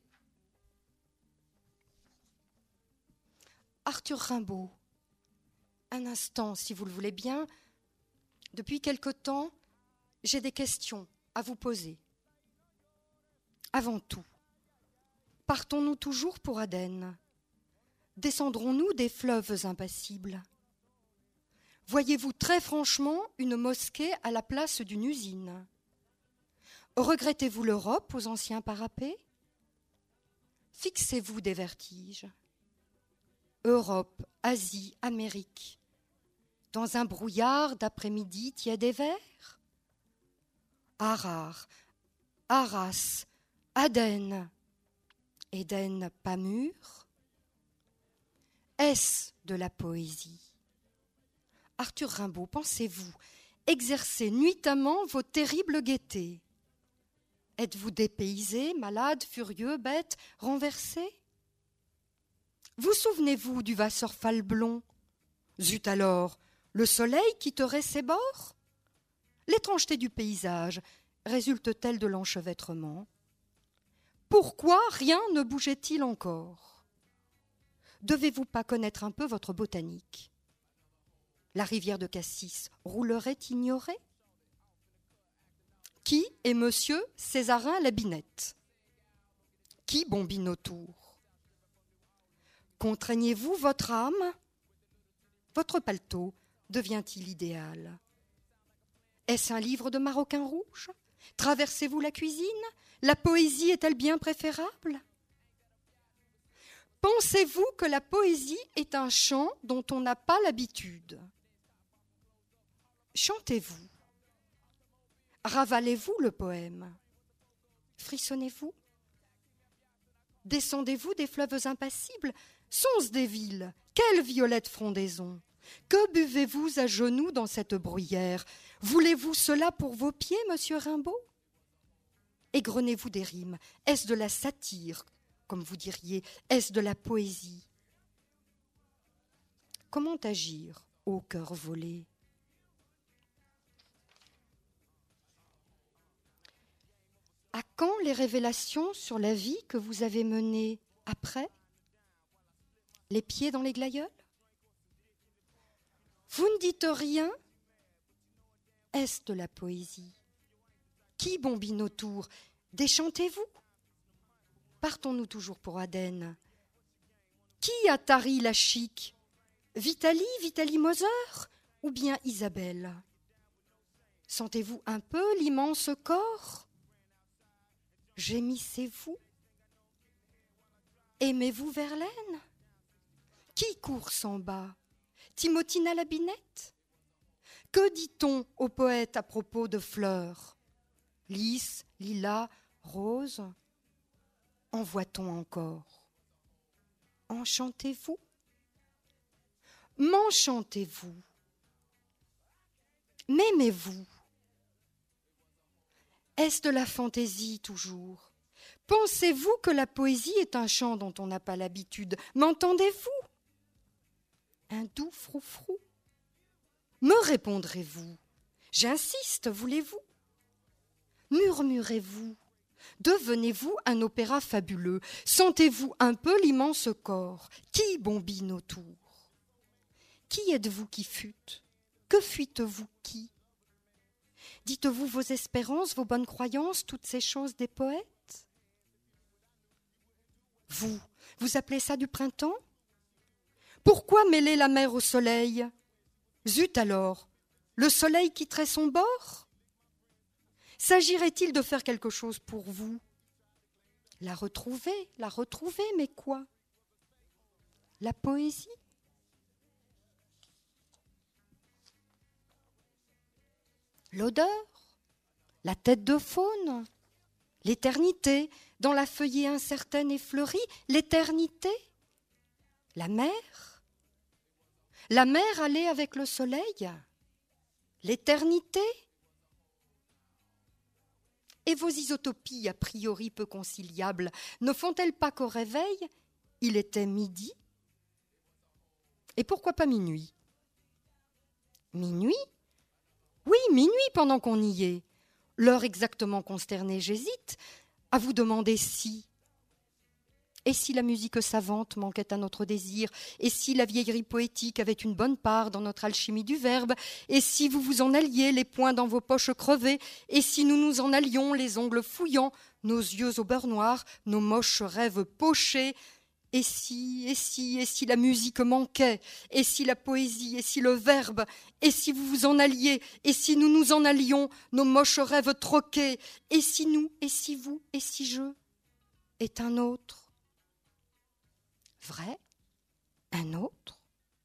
Arthur Rimbaud, un instant, si vous le voulez bien. Depuis quelque temps, j'ai des questions à vous poser. Avant tout, partons-nous toujours pour Aden? Descendrons-nous des fleuves impassibles? Voyez-vous très franchement une mosquée à la place d'une usine? Regrettez-vous l'Europe aux anciens parapets? Fixez-vous des vertiges? Europe, Asie, Amérique, dans un brouillard d'après-midi tiède et vert? Harar, Arras, Aden, Éden pas mûr? Est-ce de la poésie? Arthur Rimbaud, pensez-vous exercer nuitamment vos terribles gaietés? Êtes-vous dépaysé, malade, furieux, bête, renversé? Vous souvenez-vous du Vasseur Falblon? Zut alors, le soleil quitterait ses bords? L'étrangeté du paysage résulte-t-elle de l'enchevêtrement? Pourquoi rien ne bougeait-il encore? Devez-vous pas connaître un peu votre botanique? La rivière de Cassis roulerait ignorée? Qui est monsieur Césarin Labinette? Qui bombine autour? Contraignez-vous votre âme? Votre paletot devient-il idéal? Est-ce un livre de Maroquin rouge? Traversez-vous la cuisine? La poésie est-elle bien préférable? Pensez-vous que la poésie est un chant dont on n'a pas l'habitude? Chantez-vous? Ravalez-vous le poème? Frissonnez-vous? Descendez-vous des fleuves impassibles? Sont-ce des villes? Quelle violette frondaison! Que buvez-vous à genoux dans cette bruyère? Voulez-vous cela pour vos pieds, monsieur Rimbaud? Égrenez-vous des rimes. Est-ce de la satire, comme vous diriez? Est-ce de la poésie? Comment agir ô cœur volé. À quand les révélations sur la vie que vous avez menée après? Les pieds dans les glaïeuls? Vous ne dites rien? Est-ce de la poésie? Qui bombine autour? Déchantez-vous? Partons-nous toujours pour Aden? Qui a tari la chic? Vitaly Moser ou bien Isabelle? Sentez-vous un peu l'immense corps? Gémissez-vous? Aimez-vous Verlaine? Qui court sans bas? Timothina la Binette? Que dit-on aux poètes à propos de fleurs? Lys, lilas, roses? En voit-on encore? Enchantez-vous? M'enchantez-vous? M'aimez-vous? Est-ce de la fantaisie toujours? Pensez-vous que la poésie est un chant dont on n'a pas l'habitude? M'entendez-vous? Un doux froufrou? Me répondrez-vous? J'insiste, voulez-vous? Murmurez-vous? Devenez-vous un opéra fabuleux? Sentez-vous un peu l'immense corps? Qui bombine autour? Qui êtes-vous qui fûtes? Que fuites-vous qui? Dites-vous vos espérances, vos bonnes croyances, toutes ces choses des poètes? Vous appelez ça du printemps? Pourquoi mêler la mer au soleil? Zut alors, le soleil quitterait son bord? S'agirait-il de faire quelque chose pour vous? La retrouver, mais quoi? La poésie? L'odeur? La tête de faune? L'éternité, dans la feuillée incertaine et fleurie? L'éternité? La mer? La mer allait avec le soleil? L'éternité? Et vos isotopies a priori peu conciliables ne font-elles pas qu'au réveil, il était midi? Et pourquoi pas minuit? Minuit? Oui, minuit pendant qu'on y est. L'heure exactement consternée, j'hésite à vous demander si. Et si la musique savante manquait à notre désir? Et si la vieillerie poétique avait une bonne part dans notre alchimie du verbe? Et si vous vous en alliez, les poings dans vos poches crevées? Et si nous nous en allions, les ongles fouillants, nos yeux au beurre noir, nos moches rêves pochés? Et si la musique manquait? Et si la poésie? Et si le verbe? Et si vous vous en alliez? Et si nous nous en allions, nos moches rêves troqués? Et si nous? Et si vous? Et si je? Est un autre? Vrai? Un autre?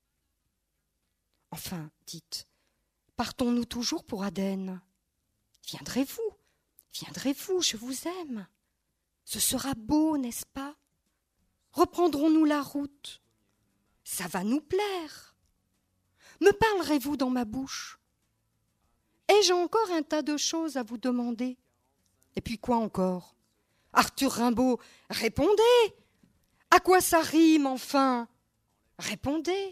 Enfin, dites, partons-nous toujours pour Aden? Viendrez-vous? Viendrez-vous, je vous aime. Ce sera beau, n'est-ce pas? Reprendrons-nous la route? Ça va nous plaire. Me parlerez-vous dans ma bouche? Ai-je encore un tas de choses à vous demander? Et puis quoi encore? Arthur Rimbaud, répondez! À quoi ça rime, enfin? Répondez!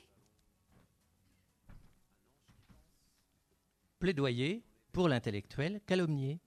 Plaidoyer pour l'intellectuel calomnié.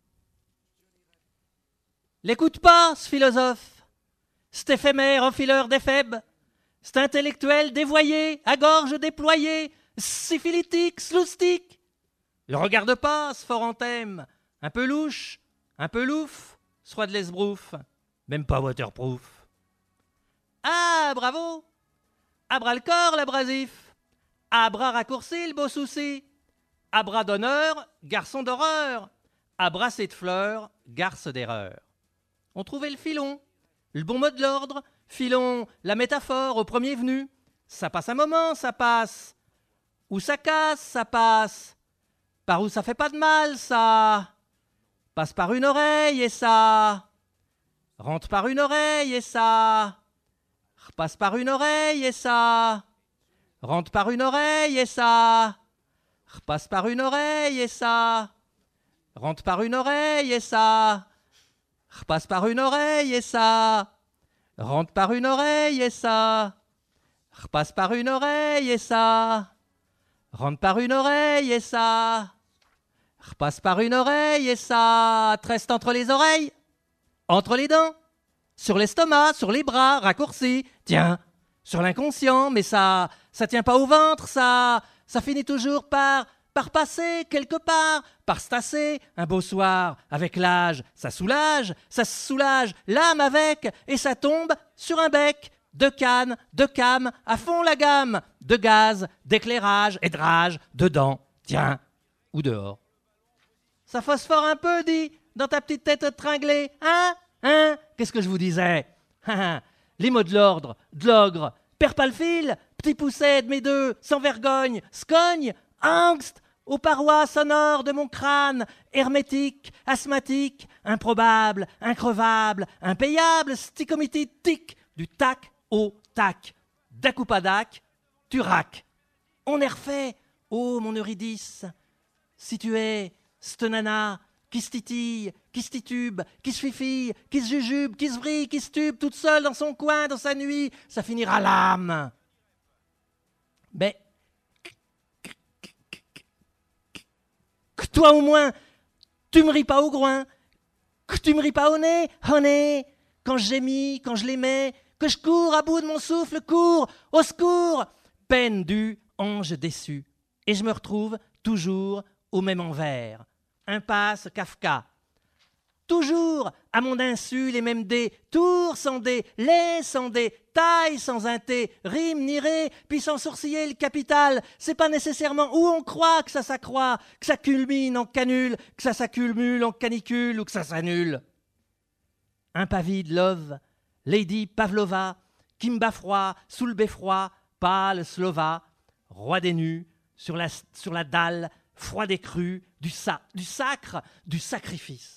L'écoute pas, ce philosophe, cet éphémère enfileur d'éphèbes, cet intellectuel dévoyé, à gorge déployée, syphilitique, sloustique. Le regarde pas, ce fort anthème, un peu louche, un peu louf, soit de l'esbrouf, même pas waterproof. Ah, bravo! À bras le corps, l'abrasif. À bras raccourcis, le beau souci. À bras d'honneur, garçon d'horreur. À brasser de fleurs, garce d'erreur. On trouvait le filon, le bon mot de l'ordre. Filon, la métaphore au premier venu. Ça passe un moment, ça passe. Où ça casse, ça passe. Par où ça fait pas de mal, ça. Passe par une oreille et ça. Rentre par une oreille et ça. Repasse par une oreille et ça. Rentre par une oreille et ça. Repasse par une oreille et ça. Rentre par une oreille et ça. Repasse par une oreille et ça. Rentre par une oreille et ça. Repasse par une oreille et ça. rentre par une oreille et ça repasse par une oreille et ça te reste entre les oreilles, entre les dents, sur l'estomac, sur les bras, raccourci. Tiens, sur l'inconscient, mais ça tient pas au ventre, ça finit toujours par passer quelque part, par se tasser. Un beau soir, avec l'âge, ça soulage l'âme avec, et ça tombe sur un bec de canne, de cam, à fond la gamme, de gaz, d'éclairage et de rage, dedans, tiens, ou dehors. Ça phosphore un peu, dis, dans ta petite tête tringlée, hein? Qu'est-ce que je vous disais? Les mots de l'ordre, de l'ogre, perds pas le fil, petit pousset de mes deux, sans vergogne, scogne, angst, aux parois sonores de mon crâne, hermétique, asthmatique, improbable, increvable, impayable, sticomitique, du tac au tac, d'acupadac, tu rac. On est refait, ô mon Eurydice, si tu es cette nana qui se titille, qui se titube, qui se fifille, qui se jujube, qui se vrille, qui se tube, toute seule dans son coin, dans sa nuit, ça finira l'âme. Mais que toi au moins, tu me ris pas au groin, que tu me ris pas au nez, quand je gémis, quand je l'aimais, que je cours à bout de mon souffle, cours, au secours, peine du ange déçu, et je me retrouve toujours au même envers, impasse Kafka. Toujours à mon insu les mêmes dés, tours sans dés, les sans dés, taille sans un T, rime ni ré, puis sans sourciller le capital. C'est pas nécessairement où on croit que ça s'accroît, que ça culmine en canule, que ça s'accumule en canicule ou que ça s'annule. Impavide love, Lady Pavlova, qui me bat froid, sous le beffroi, pâle slova, roi des nus, sur la dalle, froid des crues, du sacre, du sacrifice.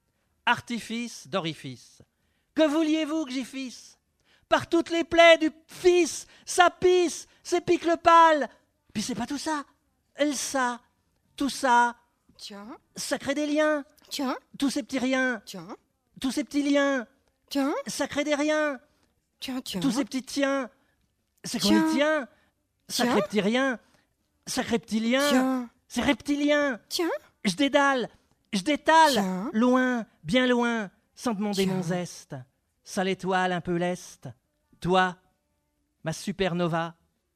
Artifice d'orifice. Que vouliez-vous que j'y fisse? Par toutes les plaies du fils, ça pisse, c'est pique le pâle. Puis c'est pas tout ça. Ça, tout ça, Tiens, ça crée des liens. tiens, Tous ces petits riens, tiens, tous ces petits liens, tiens, ça crée des riens. tiens, tiens. Tous ces petits tiens. C'est quoi Tiens. les tiens? Sacré Tiens. petit rien. Sacré petit lien. Tiens, C'est reptilien. tiens, Je dédale, je détale, Tiens. loin, bien loin, sans demander Tiens. mon zeste. Sale étoile un peu leste, toi, ma supernova,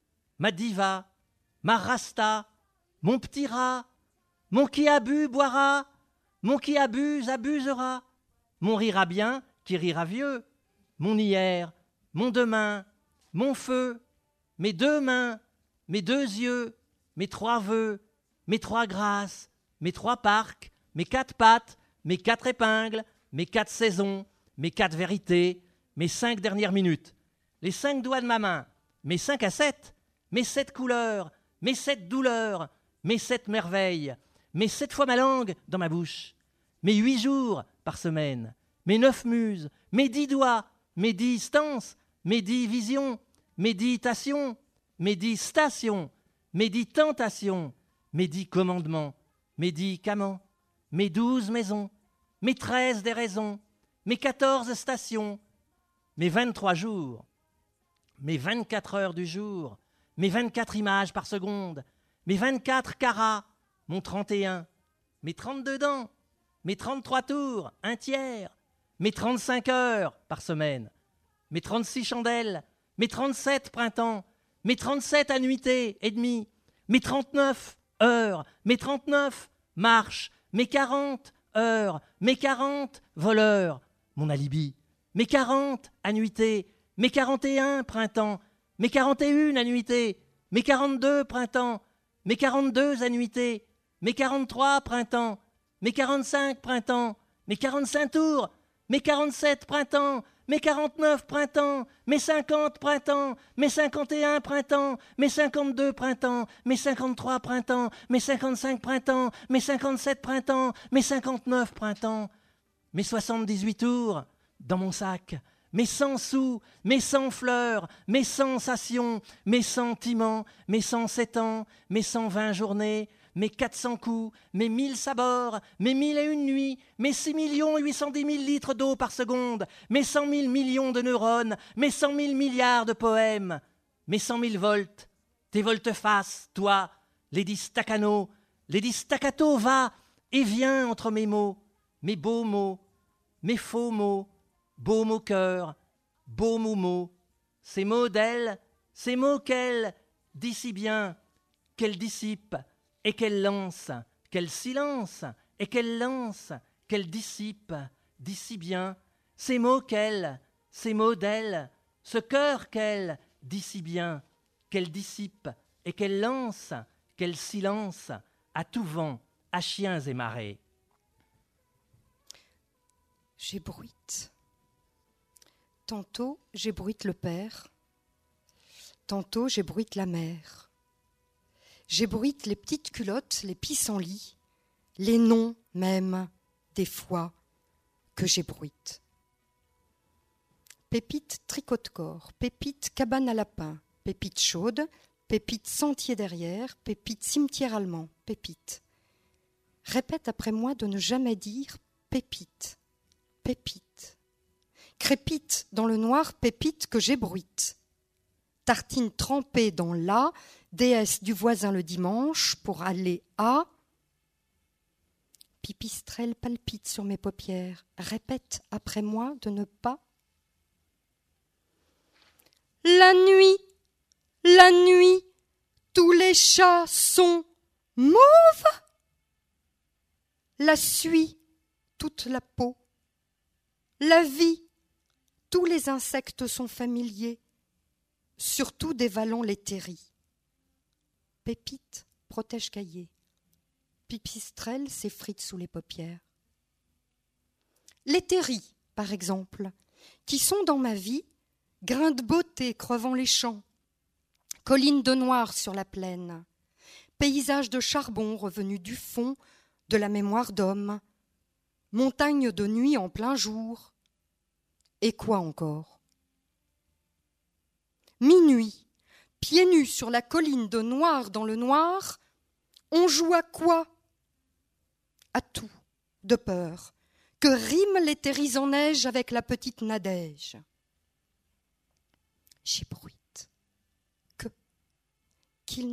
ma diva, ma rasta, mon petit rat, mon qui a bu boira, mon qui abuse abusera, mon rira bien qui rira vieux, mon hier, mon demain, mon feu, mes deux mains, mes deux yeux, mes trois vœux, mes trois grâces, mes trois parcs, mes quatre pattes, mes quatre épingles, mes quatre saisons, mes quatre vérités, mes 5 dernières minutes, les 5 doigts de ma main, mes 5 à 7, mes 7 couleurs, mes 7 douleurs, mes 7 merveilles, mes 7 fois ma langue dans ma bouche, mes 8 jours par semaine, mes 9 muses, mes 10 doigts, mes 10 stances, mes 10 visions, mes 10 tations, mes 10 stations, mes 10 tentations, mes 10 commandements, mes 10 camans, mes 12 maisons, mes 13 déraisons, mes 14 stations, mes 23 jours, mes 24 heures du jour, mes 24 images par seconde, mes 24 carats, mon 31, mes 32 dents, mes 33 tours, un tiers, mes 35 heures par semaine, mes 36 chandelles, mes 37 printemps, mes 37 annuités et demie, mes 39 heures, mes 39 marches, mes 40 heures, mes 40 voleurs, mon alibi, mes 40 annuités, mes 41 printemps, mes 41 annuités, mes 42 printemps, mes 42 annuités, mes 43 printemps, mes 45 printemps, mes 45 tours, mes 47 printemps, mes 49 printemps, mes 50 printemps, mes 51 printemps, mes 52 printemps, mes 53 printemps, mes 55 printemps, mes 57 printemps, mes 59 printemps, mes 78 tours dans mon sac, mes 100 sous, mes 100 fleurs, mes sensations, mes sentiments, mes 107 ans, mes 120 journées, mes 400 coups, mes 1000 sabords, mes 1001 nuits, mes 6 810 000 litres d'eau par seconde, mes 100 000 millions de neurones, mes 100 000 milliards de poèmes, mes 100 000 volts, tes volte-face, toi, Lady Staccano, Lady Staccato va et vient entre mes mots, mes beaux mots, mes faux mots, beaux mots cœur, beaux mots, ces mots d'elle, ces mots qu'elle dit si bien, qu'elle dissipe et qu'elle lance, qu'elle silence et qu'elle lance, qu'elle dissipe, dit si bien, ces mots qu'elle, ces mots d'elle, ce cœur qu'elle dit si bien, qu'elle dissipe et qu'elle lance, qu'elle silence, à tout vent, à chiens et marées. J'ébruite. Tantôt j'ébruite le père, tantôt j'ébruite la mère. J'ébruite les petites culottes, les pissenlits, les noms même, des fois, que j'ébruite. Pépite tricote-corps, pépite cabane à lapin, pépite chaude, pépite sentier derrière, pépite cimetière allemand, pépite. Répète après moi de ne jamais dire pépite, pépite. Crépite dans le noir, pépite que j'ébruite. Tartine trempée dans la, déesse du voisin le dimanche pour aller à. Pipistrelle palpite sur mes paupières. Répète après moi de ne pas. La nuit, tous les chats sont mauves. La suie, toute la peau. La vie, tous les insectes sont familiers, surtout dévalant les terris. Pépite protège cahier. Pipistrelle s'effrite sous les paupières. Les terris, par exemple, qui sont dans ma vie, grains de beauté crevant les champs, collines de noir sur la plaine, paysages de charbon revenus du fond de la mémoire d'homme, montagnes de nuit en plein jour, et quoi encore? Minuit, pieds nus sur la colline de noir dans le noir, on joue à quoi? À tout, de peur, que riment les terris en neige avec la petite Nadège. J'ébruite. Qu'il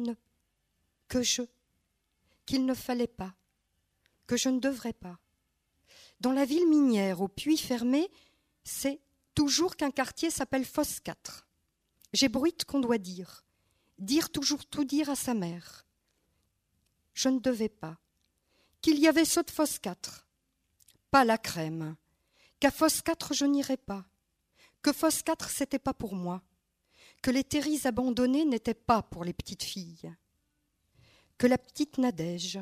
ne fallait pas, que je ne devrais pas. Dans la ville minière, au puits fermé, c'est toujours qu'un quartier s'appelle Fosse 4. J'ébruite qu'on doit dire toujours tout dire à sa mère. Je ne devais pas. Qu'il y avait ceux de Fosse 4, pas la crème. Qu'à Fosse 4 je n'irais pas. Que Fosse 4 c'était pas pour moi. Que les terris abandonnés n'étaient pas pour les petites filles. Que la petite Nadège.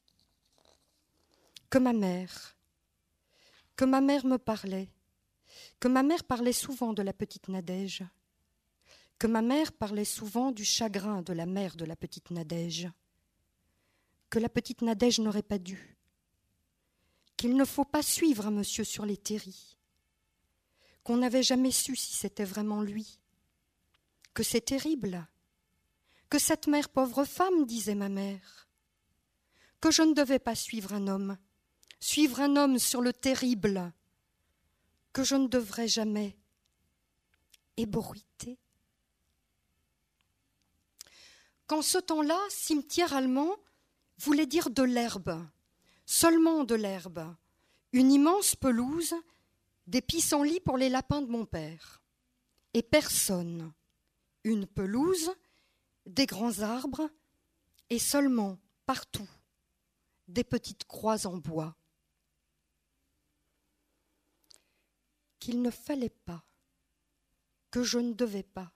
Que ma mère me parlait. Que ma mère parlait souvent de la petite Nadège. Que ma mère parlait souvent du chagrin de la mère de la petite Nadège. Que la petite Nadège n'aurait pas dû. Qu'il ne faut pas suivre un monsieur sur les terris. Qu'on n'avait jamais su si c'était vraiment lui. Que c'est terrible. Que cette mère pauvre femme, disait ma mère. Que je ne devais pas suivre un homme sur le terrible. Que je ne devrais jamais ébruiter. Qu'en ce temps-là, cimetière allemand voulait dire de l'herbe, seulement de l'herbe, une immense pelouse, des pissenlits pour les lapins de mon père. Et personne, une pelouse, des grands arbres, et seulement, partout, des petites croix en bois. Qu'il ne fallait pas, que je ne devais pas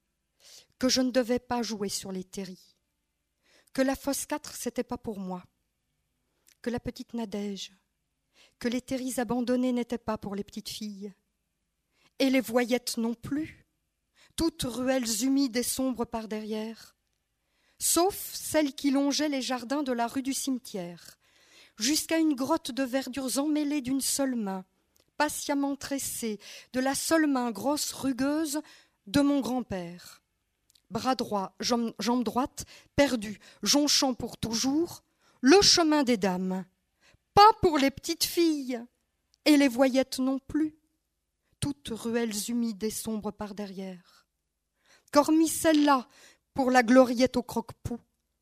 jouer sur les terris, que la Fosse 4 c'était pas pour moi, que la petite Nadège, que les terris abandonnés n'étaient pas pour les petites filles, et les voyettes non plus, toutes ruelles humides et sombres par derrière, sauf celles qui longeaient les jardins de la rue du cimetière, jusqu'à une grotte de verdures emmêlées d'une seule main, patiemment tressée, de la seule main grosse rugueuse de mon grand-père. Bras droit, jambe droite, perdu, jonchant pour toujours, le chemin des dames. Pas pour les petites filles, et les voyettes non plus, toutes ruelles humides et sombres par derrière. Qu'hormis celle-là, pour la gloriette au croque-pot,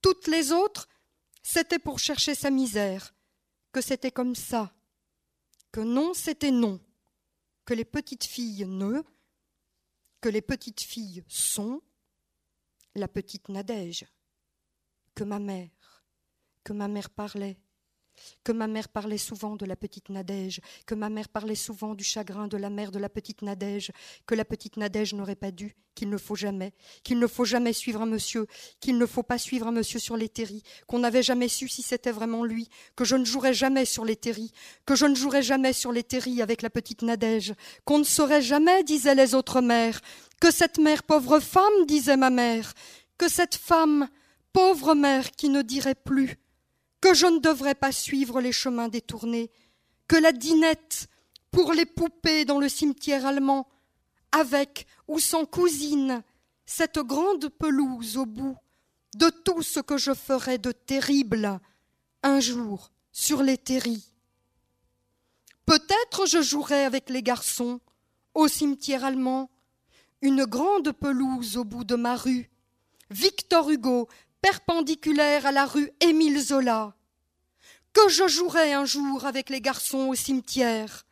toutes les autres, c'était pour chercher sa misère, que c'était comme ça, que non, c'était non, que les petites filles ne, que les petites filles sont, la petite Nadège, que ma mère parlait, que ma mère parlait souvent de la petite Nadège, que ma mère parlait souvent du chagrin de la mère de la petite Nadège, que la petite Nadège n'aurait pas dû, qu'il ne faut jamais suivre un monsieur, qu'il ne faut pas suivre un monsieur sur les terris, qu'on n'avait jamais su si c'était vraiment lui, que je ne jouerais jamais sur les terris, que je ne jouerais jamais sur les terris avec la petite Nadège, qu'on ne saurait jamais, disaient les autres mères, que cette mère, pauvre femme, disait ma mère, que cette femme, pauvre mère qui ne dirait plus, que je ne devrais pas suivre les chemins détournés, que la dînette pour les poupées dans le cimetière allemand, avec ou sans cousine, cette grande pelouse au bout de tout ce que je ferais de terrible un jour sur les terris. Peut-être je jouerais avec les garçons au cimetière allemand, une grande pelouse au bout de ma rue, Victor Hugo, perpendiculaire à la rue Émile Zola, que je jouerai un jour avec les garçons au cimetière.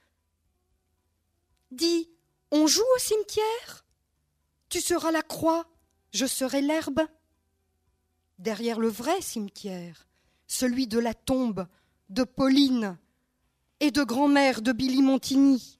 Dis, on joue au cimetière? Tu seras la croix, je serai l'herbe. Derrière le vrai cimetière, celui de la tombe de Pauline et de grand-mère de Billy Montigny.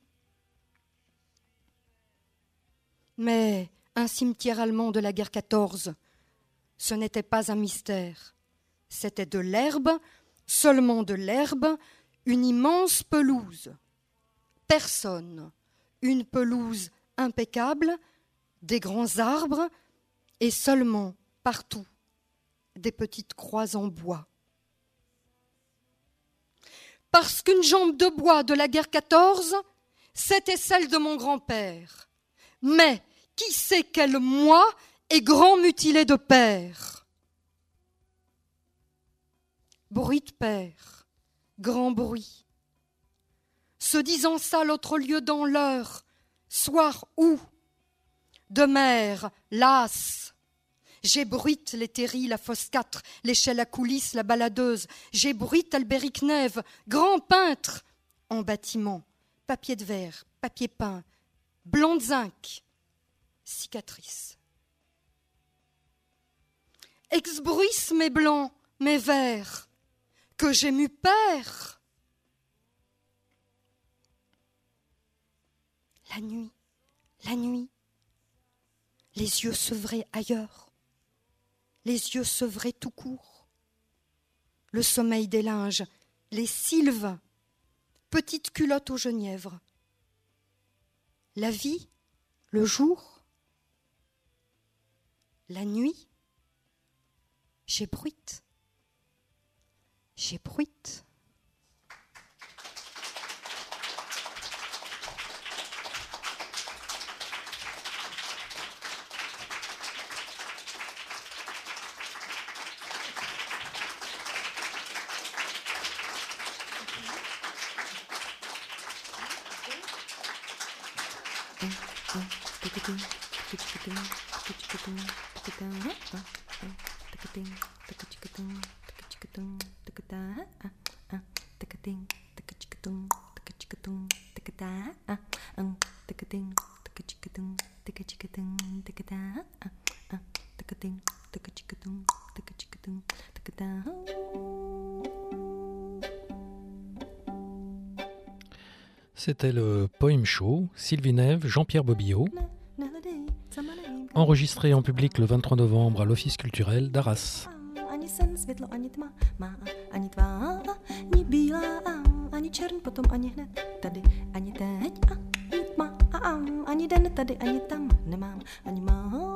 Mais un cimetière allemand de la guerre 14, ce n'était pas un mystère. C'était de l'herbe, seulement de l'herbe, une immense pelouse. Personne, une pelouse impeccable, des grands arbres et seulement, partout, des petites croix en bois. Parce qu'une jambe de bois de la guerre 14, c'était celle de mon grand-père. Mais qui sait quel moi est grand mutilé de père? Bruit de père, grand bruit. Se disant ça l'autre lieu dans l'heure, soir où, de mer, lasse, j'ébruite les terris, la fosse 4, l'échelle à coulisses, la baladeuse, j'ébruite Albéric Nève, grand peintre, en bâtiment, papier de verre, papier peint, blanc de zinc, cicatrice. Exbruisse mes blancs, mes verts, que j'émus père. La nuit, les yeux sevrés ailleurs, les yeux sevrés tout court, le sommeil des linges, les sylves, petite culotte aux genièvres, la vie, le jour, la nuit, j'ébruite. C'était le Poème Show, Sylvie Nève, Jean-Pierre Bobillot, enregistré en public le 23 novembre à l'Office culturel d'Arras. Ani sen, světlo, ani tma, má ani tvá, ani bílá, ani čern, potom ani hned, tady, ani teď, ani tma, ani den, tady, ani tam, nemám, ani mám.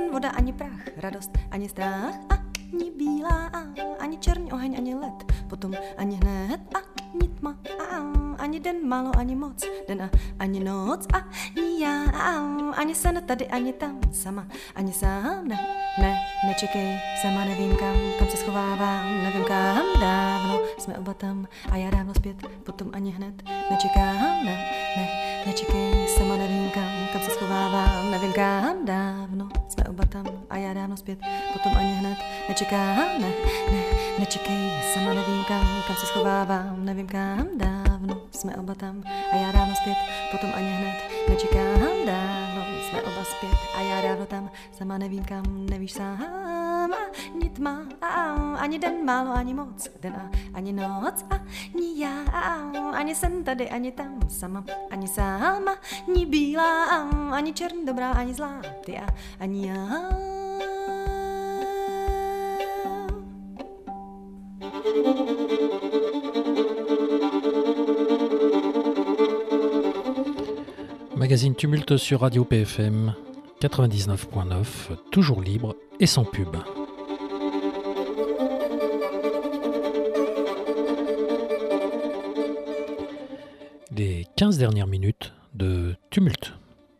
voda, ani prach, radost, ani strach, ani bílá, ani černý oheň, ani led, potom ani hned, ani tma, ani den, málo, ani moc, den ani noc, ani já, ani sen tady, ani tam, sama, ani sám, nečekej, sama nevím kam se schovávám, nevím kam, dávno jsme oba tam a já dávno zpět, potom ani hned, nečekám, nečekej, sama nevím kam se schovávám, nevím kam, dávno jsme oba tam a já dávno zpět, potom ani hned, nečekám, nečekej, sama nevím kam se schovávám, nevím kam, dávno jsme oba tam a já dávno zpět, potom ani hned, nečekám, dávno jsme oba zpět a já dávno tam, sama nevím kam, nevíš sám, ani tma, ani den, málo, ani moc, den ani noc, ani já, ani sen tady, ani tam, sama, ani sáma, ani bílá, ani černý, dobrá, ani zlá, ty ani já. Magazine Tumulte sur Radio PFM 99.9, toujours libre et sans pub. Les 15 dernières minutes de Tumulte.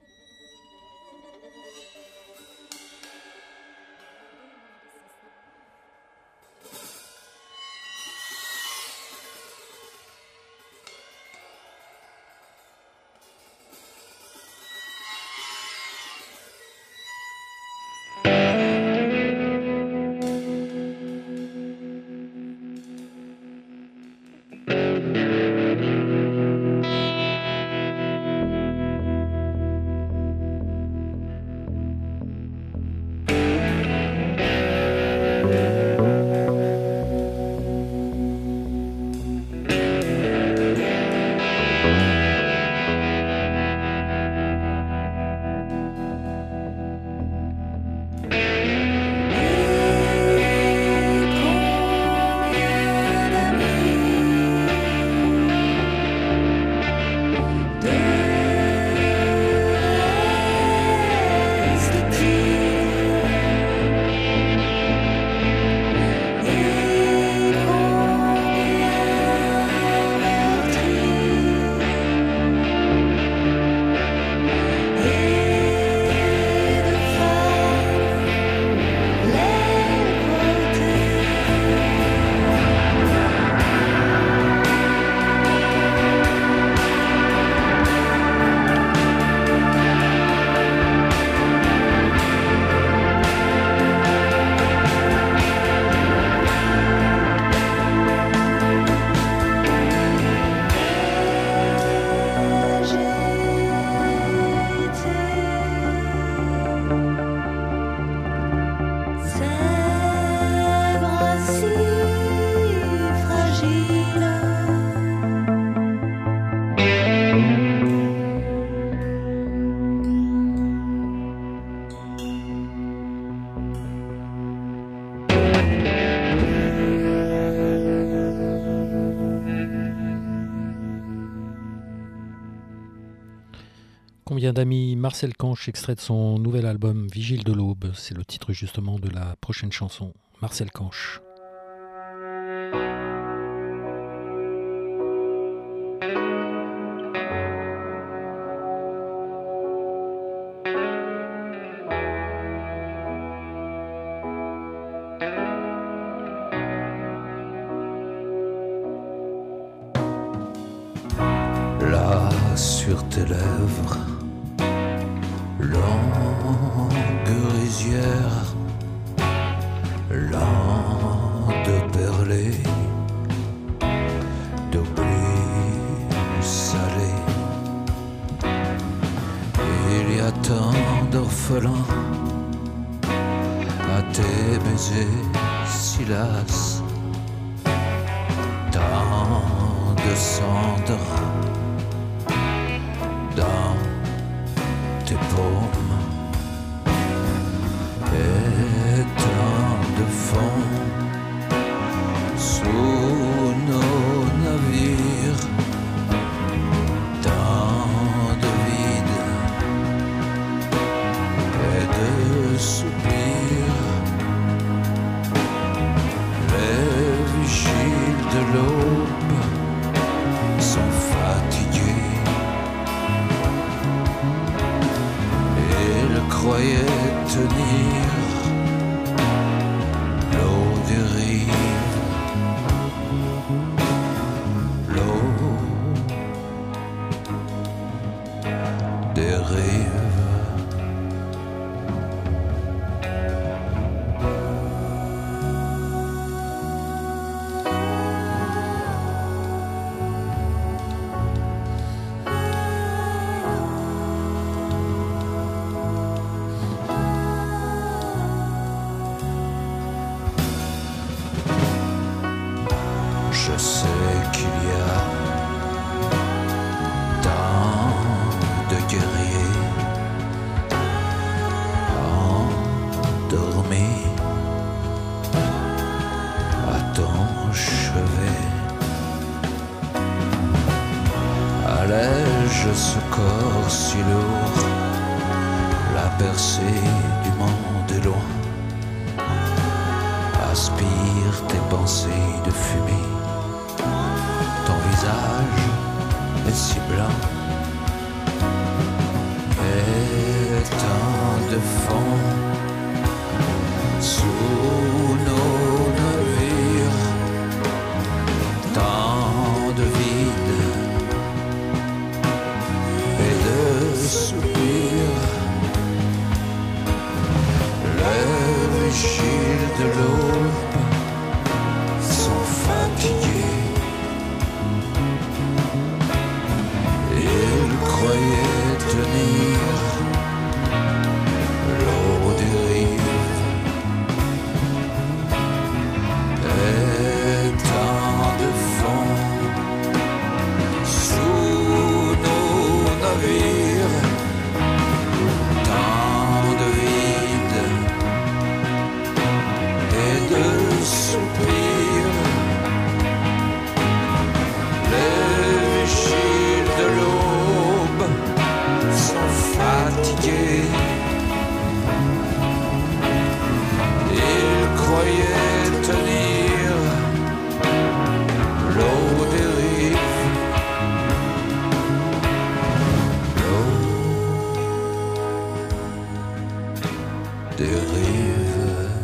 Combien d'amis, Marcel Canche, extrait de son nouvel album Vigile de l'aube. C'est le titre justement de la prochaine chanson, Marcel Canche. Là sur tes lèvres, longue rizière, lent de perler, d'oubli salé. Il y a tant d'orphelins à tes baisers si lasses, tant de cendres dans tes paumes et tant de fond sous nos navires, tant de vide et de soupirs. croyait tenir l'eau des rives, l'eau des rives. Je sais qu'il y a tant de guerriers endormis à ton chevet. Allège ce corps si lourd, la percée du monde est loin. Aspire tes pensées de fumée. Ton visage est si blanc et tant de fond sous nos navires, tant de vide et de soupirs. Les vigiles de l'aube sont fatigués. Ils croyaient tenir l'eau des rives et tant de fond sous nos navires, tant de vide et de soupirs. Les vigiles de l'aube sont fatigués. Ils croyaient tenir l'eau des rives, l'eau des rives.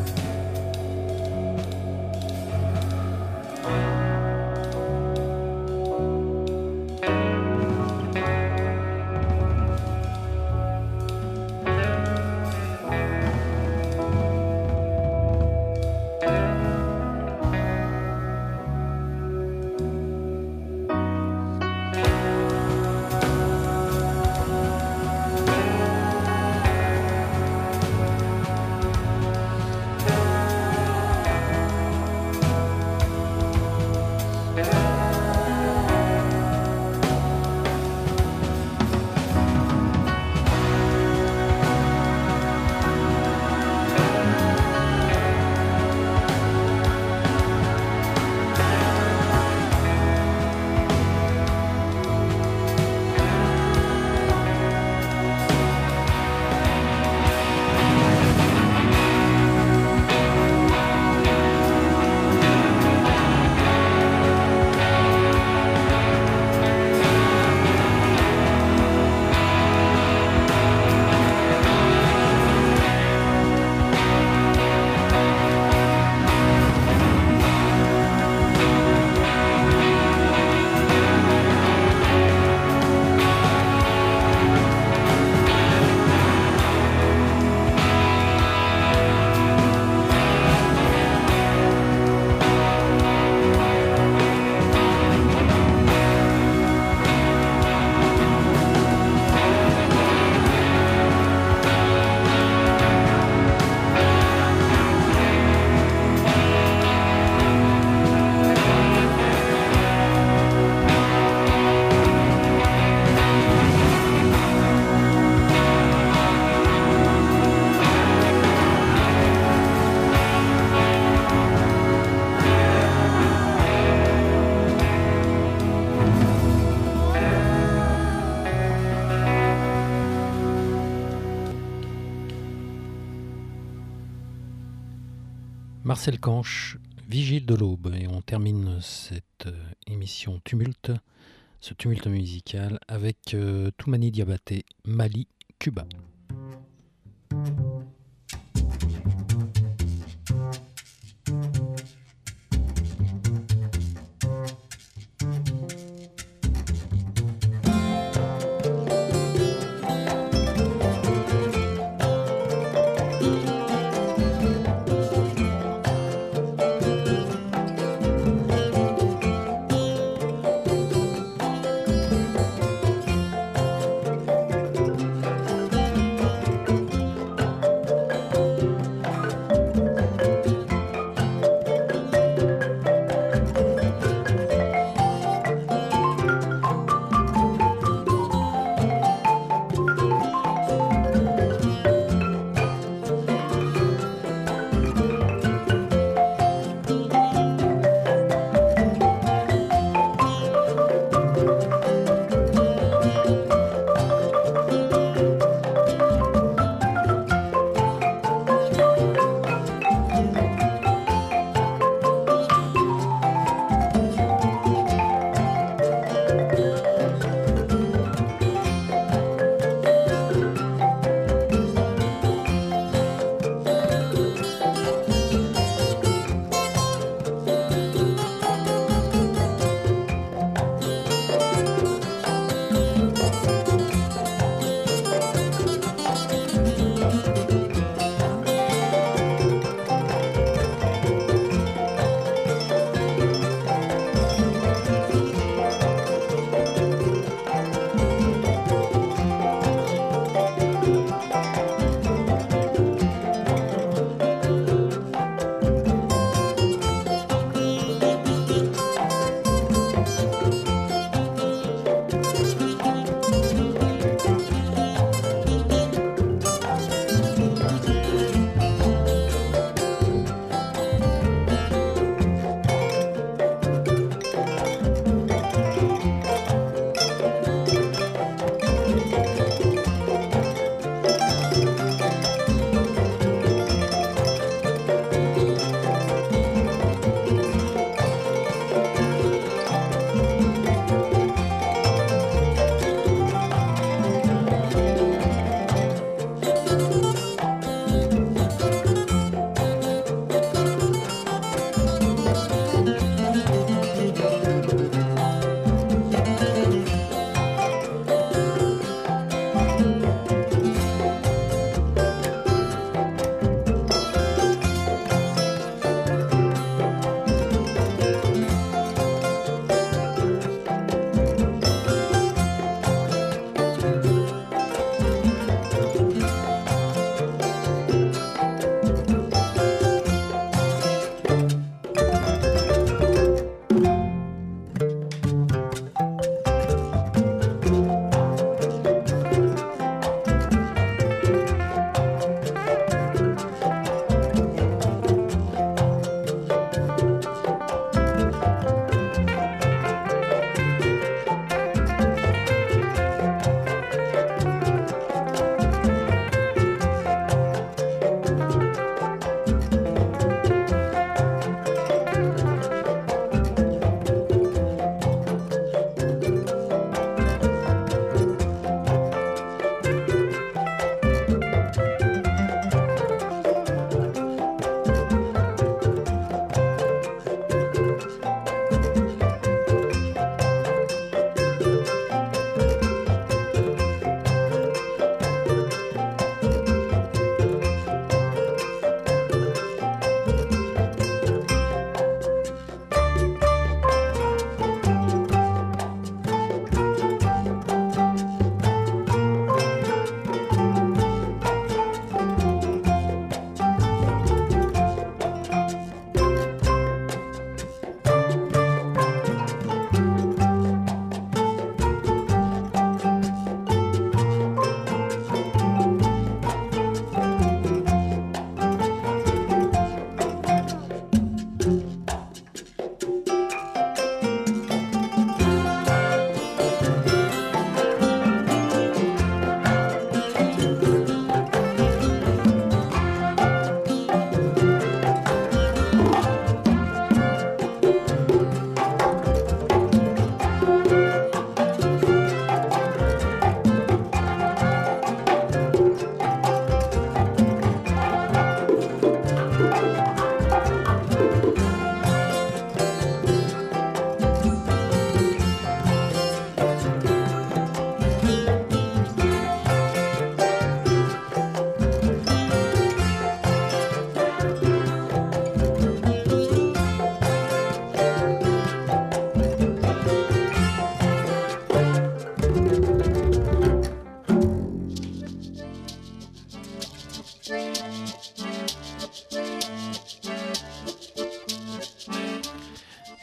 Marcel Canche, Vigile de l'aube. Et on termine cette émission Tumulte, ce tumulte musical, avec Toumani Diabaté, Mali, Cuba.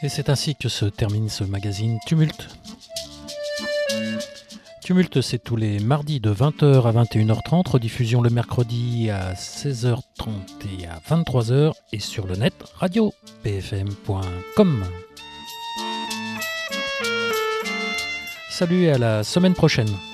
Et c'est ainsi que se termine ce magazine Tumulte. Tumulte, c'est tous les mardis de 20h à 21h30, rediffusion le mercredi à 16h30 et à 23h, et sur le net, radio-pfm.com. Salut et à la semaine prochaine.